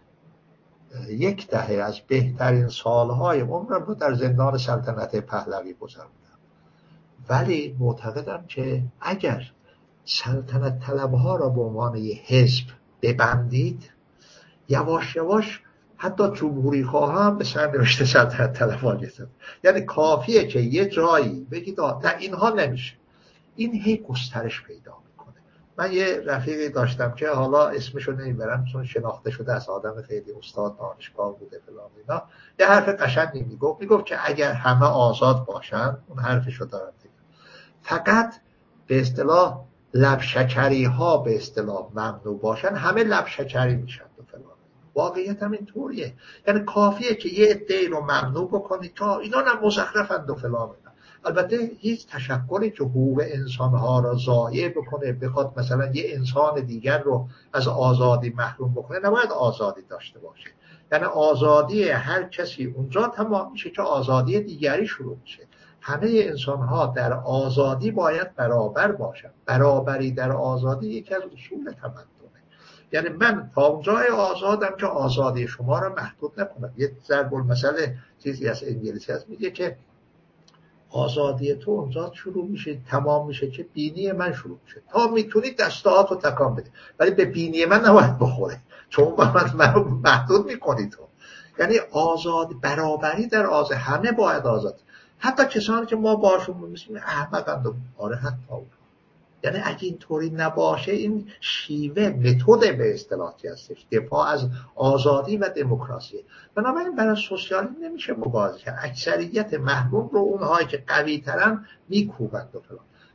10 از بهترین سالهای عمرم رو در زندان سلطنت پهلوی گذروندم، ولی معتقدم که اگر سلطنت طلبها را به عنوان یه حزب ببندید، یواش یواش حتی جمهوری خواه هم به سرنوشت سلطنت طلبها رسید. یعنی کافیه که یه جایی بگید نه اینها نمیشه، این هی گسترش پیدا میکنه. من یه رفیقی داشتم که حالا اسمشو نمیبرم چون شناخته شده از آدم خیلی استاد دانشگاه بوده فلان اینا، یه حرف قشنگی میگفت که اگر همه آزاد باشن، اون حرفشو دارم دیگه، فقط به اصطلاح لب شکری ها به اصطلاح ممنوع باشن، همه لب شکری میشن و فلان. واقعیت هم این طوریه. یعنی کافیه که یه عده‌ای رو ممنوع بکنید تا اینا هم مزخرفند و فلان. البته هیچ تشکلی که حقوق انسانها را ضایع بکنه، بخواد مثلا یه انسان دیگر رو از آزادی محروم بکنه، نباید آزادی داشته باشه. یعنی آزادی هر کسی اونجا تمام میشه که آزادی دیگری شروع میشه. همه انسانها در آزادی باید برابر باشن. برابری در آزادی یکی از اصول تمدنه. یعنی من تا اونجای آزادم که آزادی شما را محدود نکنم. یه ضرب المثل چیزی از انگلیسی هست، میگه که آزادی تو اونجا شروع میشه تمام میشه که بینی من شروع میشه. تا میتونی دستاتو تکان بده، ولی به بینی من نباید بخوره، چون من محدود میکنی تو. یعنی آزاد، برابری در آزاد، همه باید آزاد، حتی کسانی که ما باشون میسیم احمقند. آره حتی یعنی اگه اینطوری نباشه، این شیوه متد به اصطلاحی هستش دفاع از آزادی و دموکراسی. بنابراین برای سوسیالیسم نمیشه مبارزه کرد. اکثریت محروم رو اونهایی که قوی ترن میکوبند و فلان.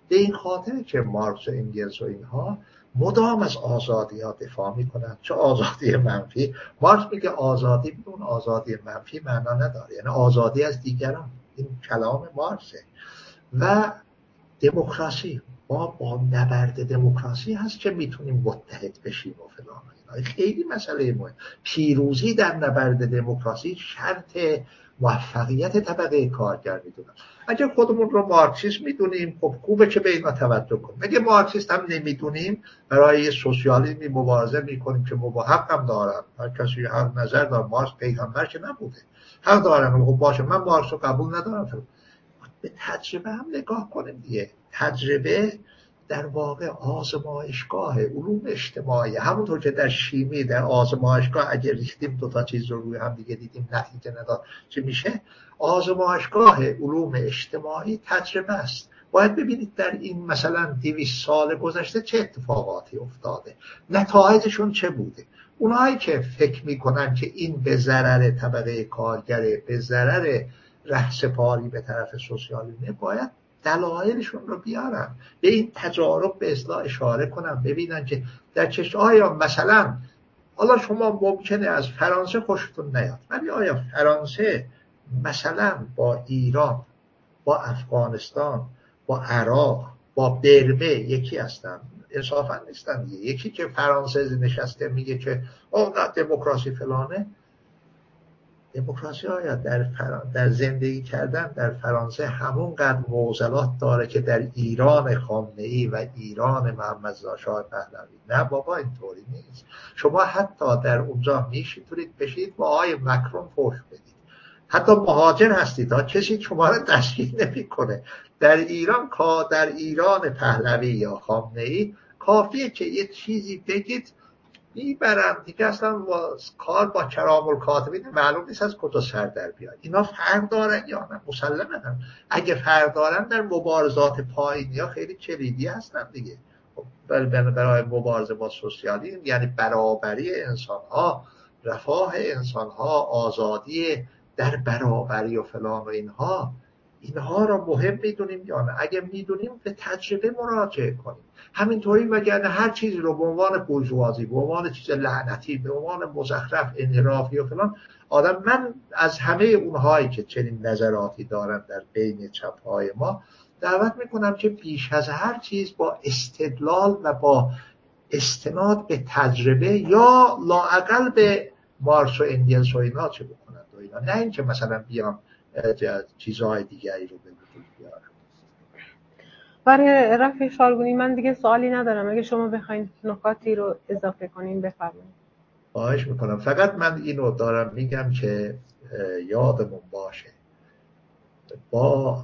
به این خاطر که مارکس و انگلس و اینها مدام از آزادی ها دفاع میکنن، چه آزادی منفی. مارکس میگه آزادی بدون آزادی منفی معنا نداره، یعنی آزادی از دیگران. این کلام مارکسه. و دموکراسی، ما با نبرد دموکراسی هست که میتونیم متحد بشیم و فلان. خیلی مسئله مهم. پیروزی در نبرد دموکراسی شرط موفقیت طبقه کارگر میدونم. اگه خودمون رو مارکسیست میدونیم، خب خوبه که به اینا توجه کنیم. اگه مارکسیست هم نمیدونیم، برای سوسیالیسم مبارزه میکنیم که حق هم دارن، هر کسی هر نظر داره. مارکس پیغمبر که نبوده، حق دارن. خب باشه، من مارکس رو قبول ندارم. به تجربه هم نگاه کنیم دیگه. تجربه در واقع آزمایشگاه علوم اجتماعی. همونطور که در شیمی در آزمایشگاه اگه ریختیم دو تا چیز رو روی هم دیگه دیدیم نتیجه نداد چه میشه، آزمایشگاه علوم اجتماعی تجربه است. باید ببینید در این مثلا 200 سال گذشته چه اتفاقاتی افتاده، نتایجشون چه بوده. اونایی که فکر میکنن که این به ضرر طبقه کارگره، به ضرر رهسپاری به طرف سوسیالیسم، باید دلایلشون رو بیارن، به این تجارب به اصطلاح اشاره کنن، ببینن که در چه آیا مثلا حالا شما ممکنه از فرانسه خوشتون نیاد، ولی آیا فرانسه مثلا با ایران، با افغانستان، با عراق، با برمه یکی هستن؟ انصافا نیستن دیگه. یکی که فرانسه نشسته میگه که دموکراسی فلانه. دموکراسی ها در زندگی کردن در فرانسه همونقدر معضلات داره که در ایران خامنه‌ای و ایران محمد رضا شاه پهلوی. نه بابا، اینطوری نیست. شما حتی در اونجا میشید بشید با آقای مکرون فوش بدید، حتی مهاجر هستید ها، کسی شما رو تشکیل نمیکنه. در ایران پهلوی یا خامنه‌ای کافیه که یه چیزی بگید میبرن دیگه، اصلا کار با کرام الکاتبین معلوم نیست از کجا سر در بیاد. اینا فرق دارن یا نه؟ مسلمه هم. اگه فرق دارن در مبارزات پایینی ها خیلی کلیدی هستن دیگه. برای مبارزه با سوسیالیسم، یعنی برابری انسان ها، رفاه انسان ها، آزادی در برابری و فلان و اینها را مهم میدونیم یا نه؟ اگه میدونیم به تجربه مراجعه کنیم. همینطوری وگرنه هر چیزی رو به عنوان بورژوازی، به عنوان چیز لعنتی، به عنوان مزخرف، انحرافی و فلان من از همه اونهایی که چنین نظراتی دارن در بین چپ‌های ما دعوت میکنم که بیش از هر چیز با استدلال و با استناد به تجربه یا لااقل به مارکس و انگلس و اینا چه بکنند و اینا، نه اینکه مثلا بیان چیزهای دیگری رو به وجود بیارن. برای رفیع شالگونی من دیگه سوالی ندارم. اگه شما بخواید نکاتی رو اضافه کنین بفرمایید. خواهش میکنم. فقط من اینو دارم میگم که یادمون باشه با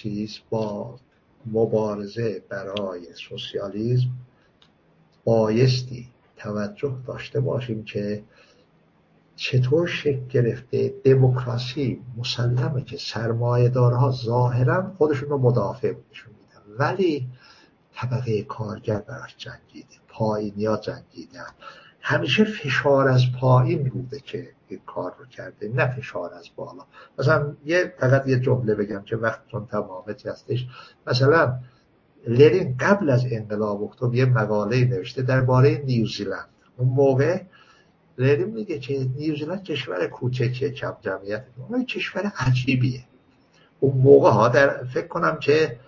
مبارزه برای سوسیالیسم بایستی توجه داشته باشیم که چطور شکل گرفته. دموکراسی مسلمه که سرمایه‌دارها ظاهرا خودشون رو مدافع بودشون میدن، ولی طبقه کارگر براش جنگیده، پایینیا جنگیدن. همیشه فشار از پایین بوده که این کار رو کرده، نه فشار از بالا. مثلا فقط یه جمله بگم که وقتتون تمامه هستش. مثلا لنین قبل از انقلاب اکتبر یه مقاله نوشته درباره نیوزیلند. اون موقع لنین میگه که نیوزیلند کشور کوچکیه، کم جمعیت، اون کشور عجیبیه. اون موقع ها فکر کنم که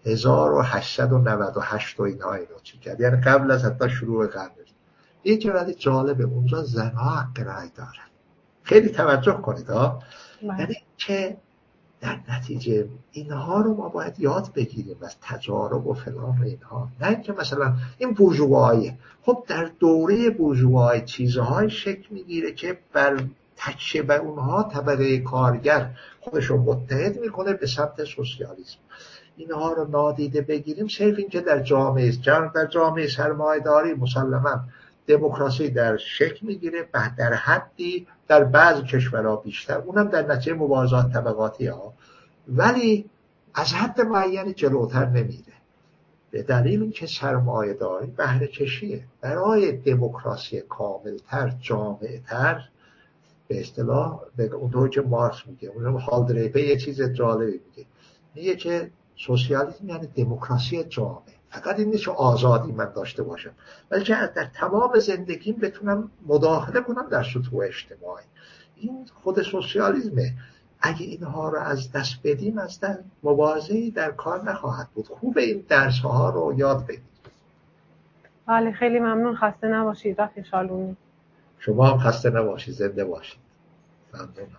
1898 و اینها اینو چی کرد، یعنی قبل از حتی شروع قرن. یه که ولی جالبه اونجا زنها حق رای دارن. خیلی توجه کنید ها. یعنی که در نتیجه اینها رو ما باید یاد بگیریم از تجارب و فلان و اینها، نه اینکه مثلا این بورژوایی. خب در دوره بورژوایی چیزهای شکل میگیره که بر تکیه بر اونها طبقه کارگر خودش رو متحد میکنه به سمت سوسیالیسم. اینها رو نادیده بگیریم صرف این که در جامعه سرمایه‌داری مسلماً دموکراسی در شکل میگیره در حدی، در بعضی کشورها بیشتر، اونم در نتیجه مبارزات طبقاتی ها، ولی از حد معینی جلوتر نمیره. به دلیل اینکه سرمایه‌داری بهره کشیه. برای دموکراسی کاملتر، جامع‌تر، به اصطلاح اونطور که مارکس میگه، اون هالدریپه یه چیز جالبی میگه که سوسیالیسم یعنی دموکراسی جامع. فقط این نیست آزادی من داشته باشم، بلکه در تمام زندگیم بتونم مداخله کنم در سطوح اجتماعی. این خود سوسیالیسمه. اگه اینها رو از دست بدیم از در مبارزه‌ای در کار نخواهد بود. خوب این درس‌ها رو یاد بگیرید. بله خیلی ممنون. خسته نباشید رفیق شالونی. شما هم خسته نباشید. زنده باشید. ممنونم.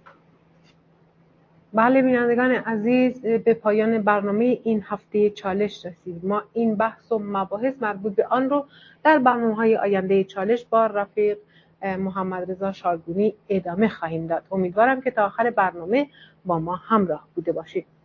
بله بینندگان عزیز، به پایان برنامه این هفته چالش رسید. ما این بحث و مباحث مربوط به آن رو در برنامه‌های آینده چالش با رفیق محمد رضا شالگونی ادامه خواهیم داد. امیدوارم که تا آخر برنامه با ما همراه بوده باشید.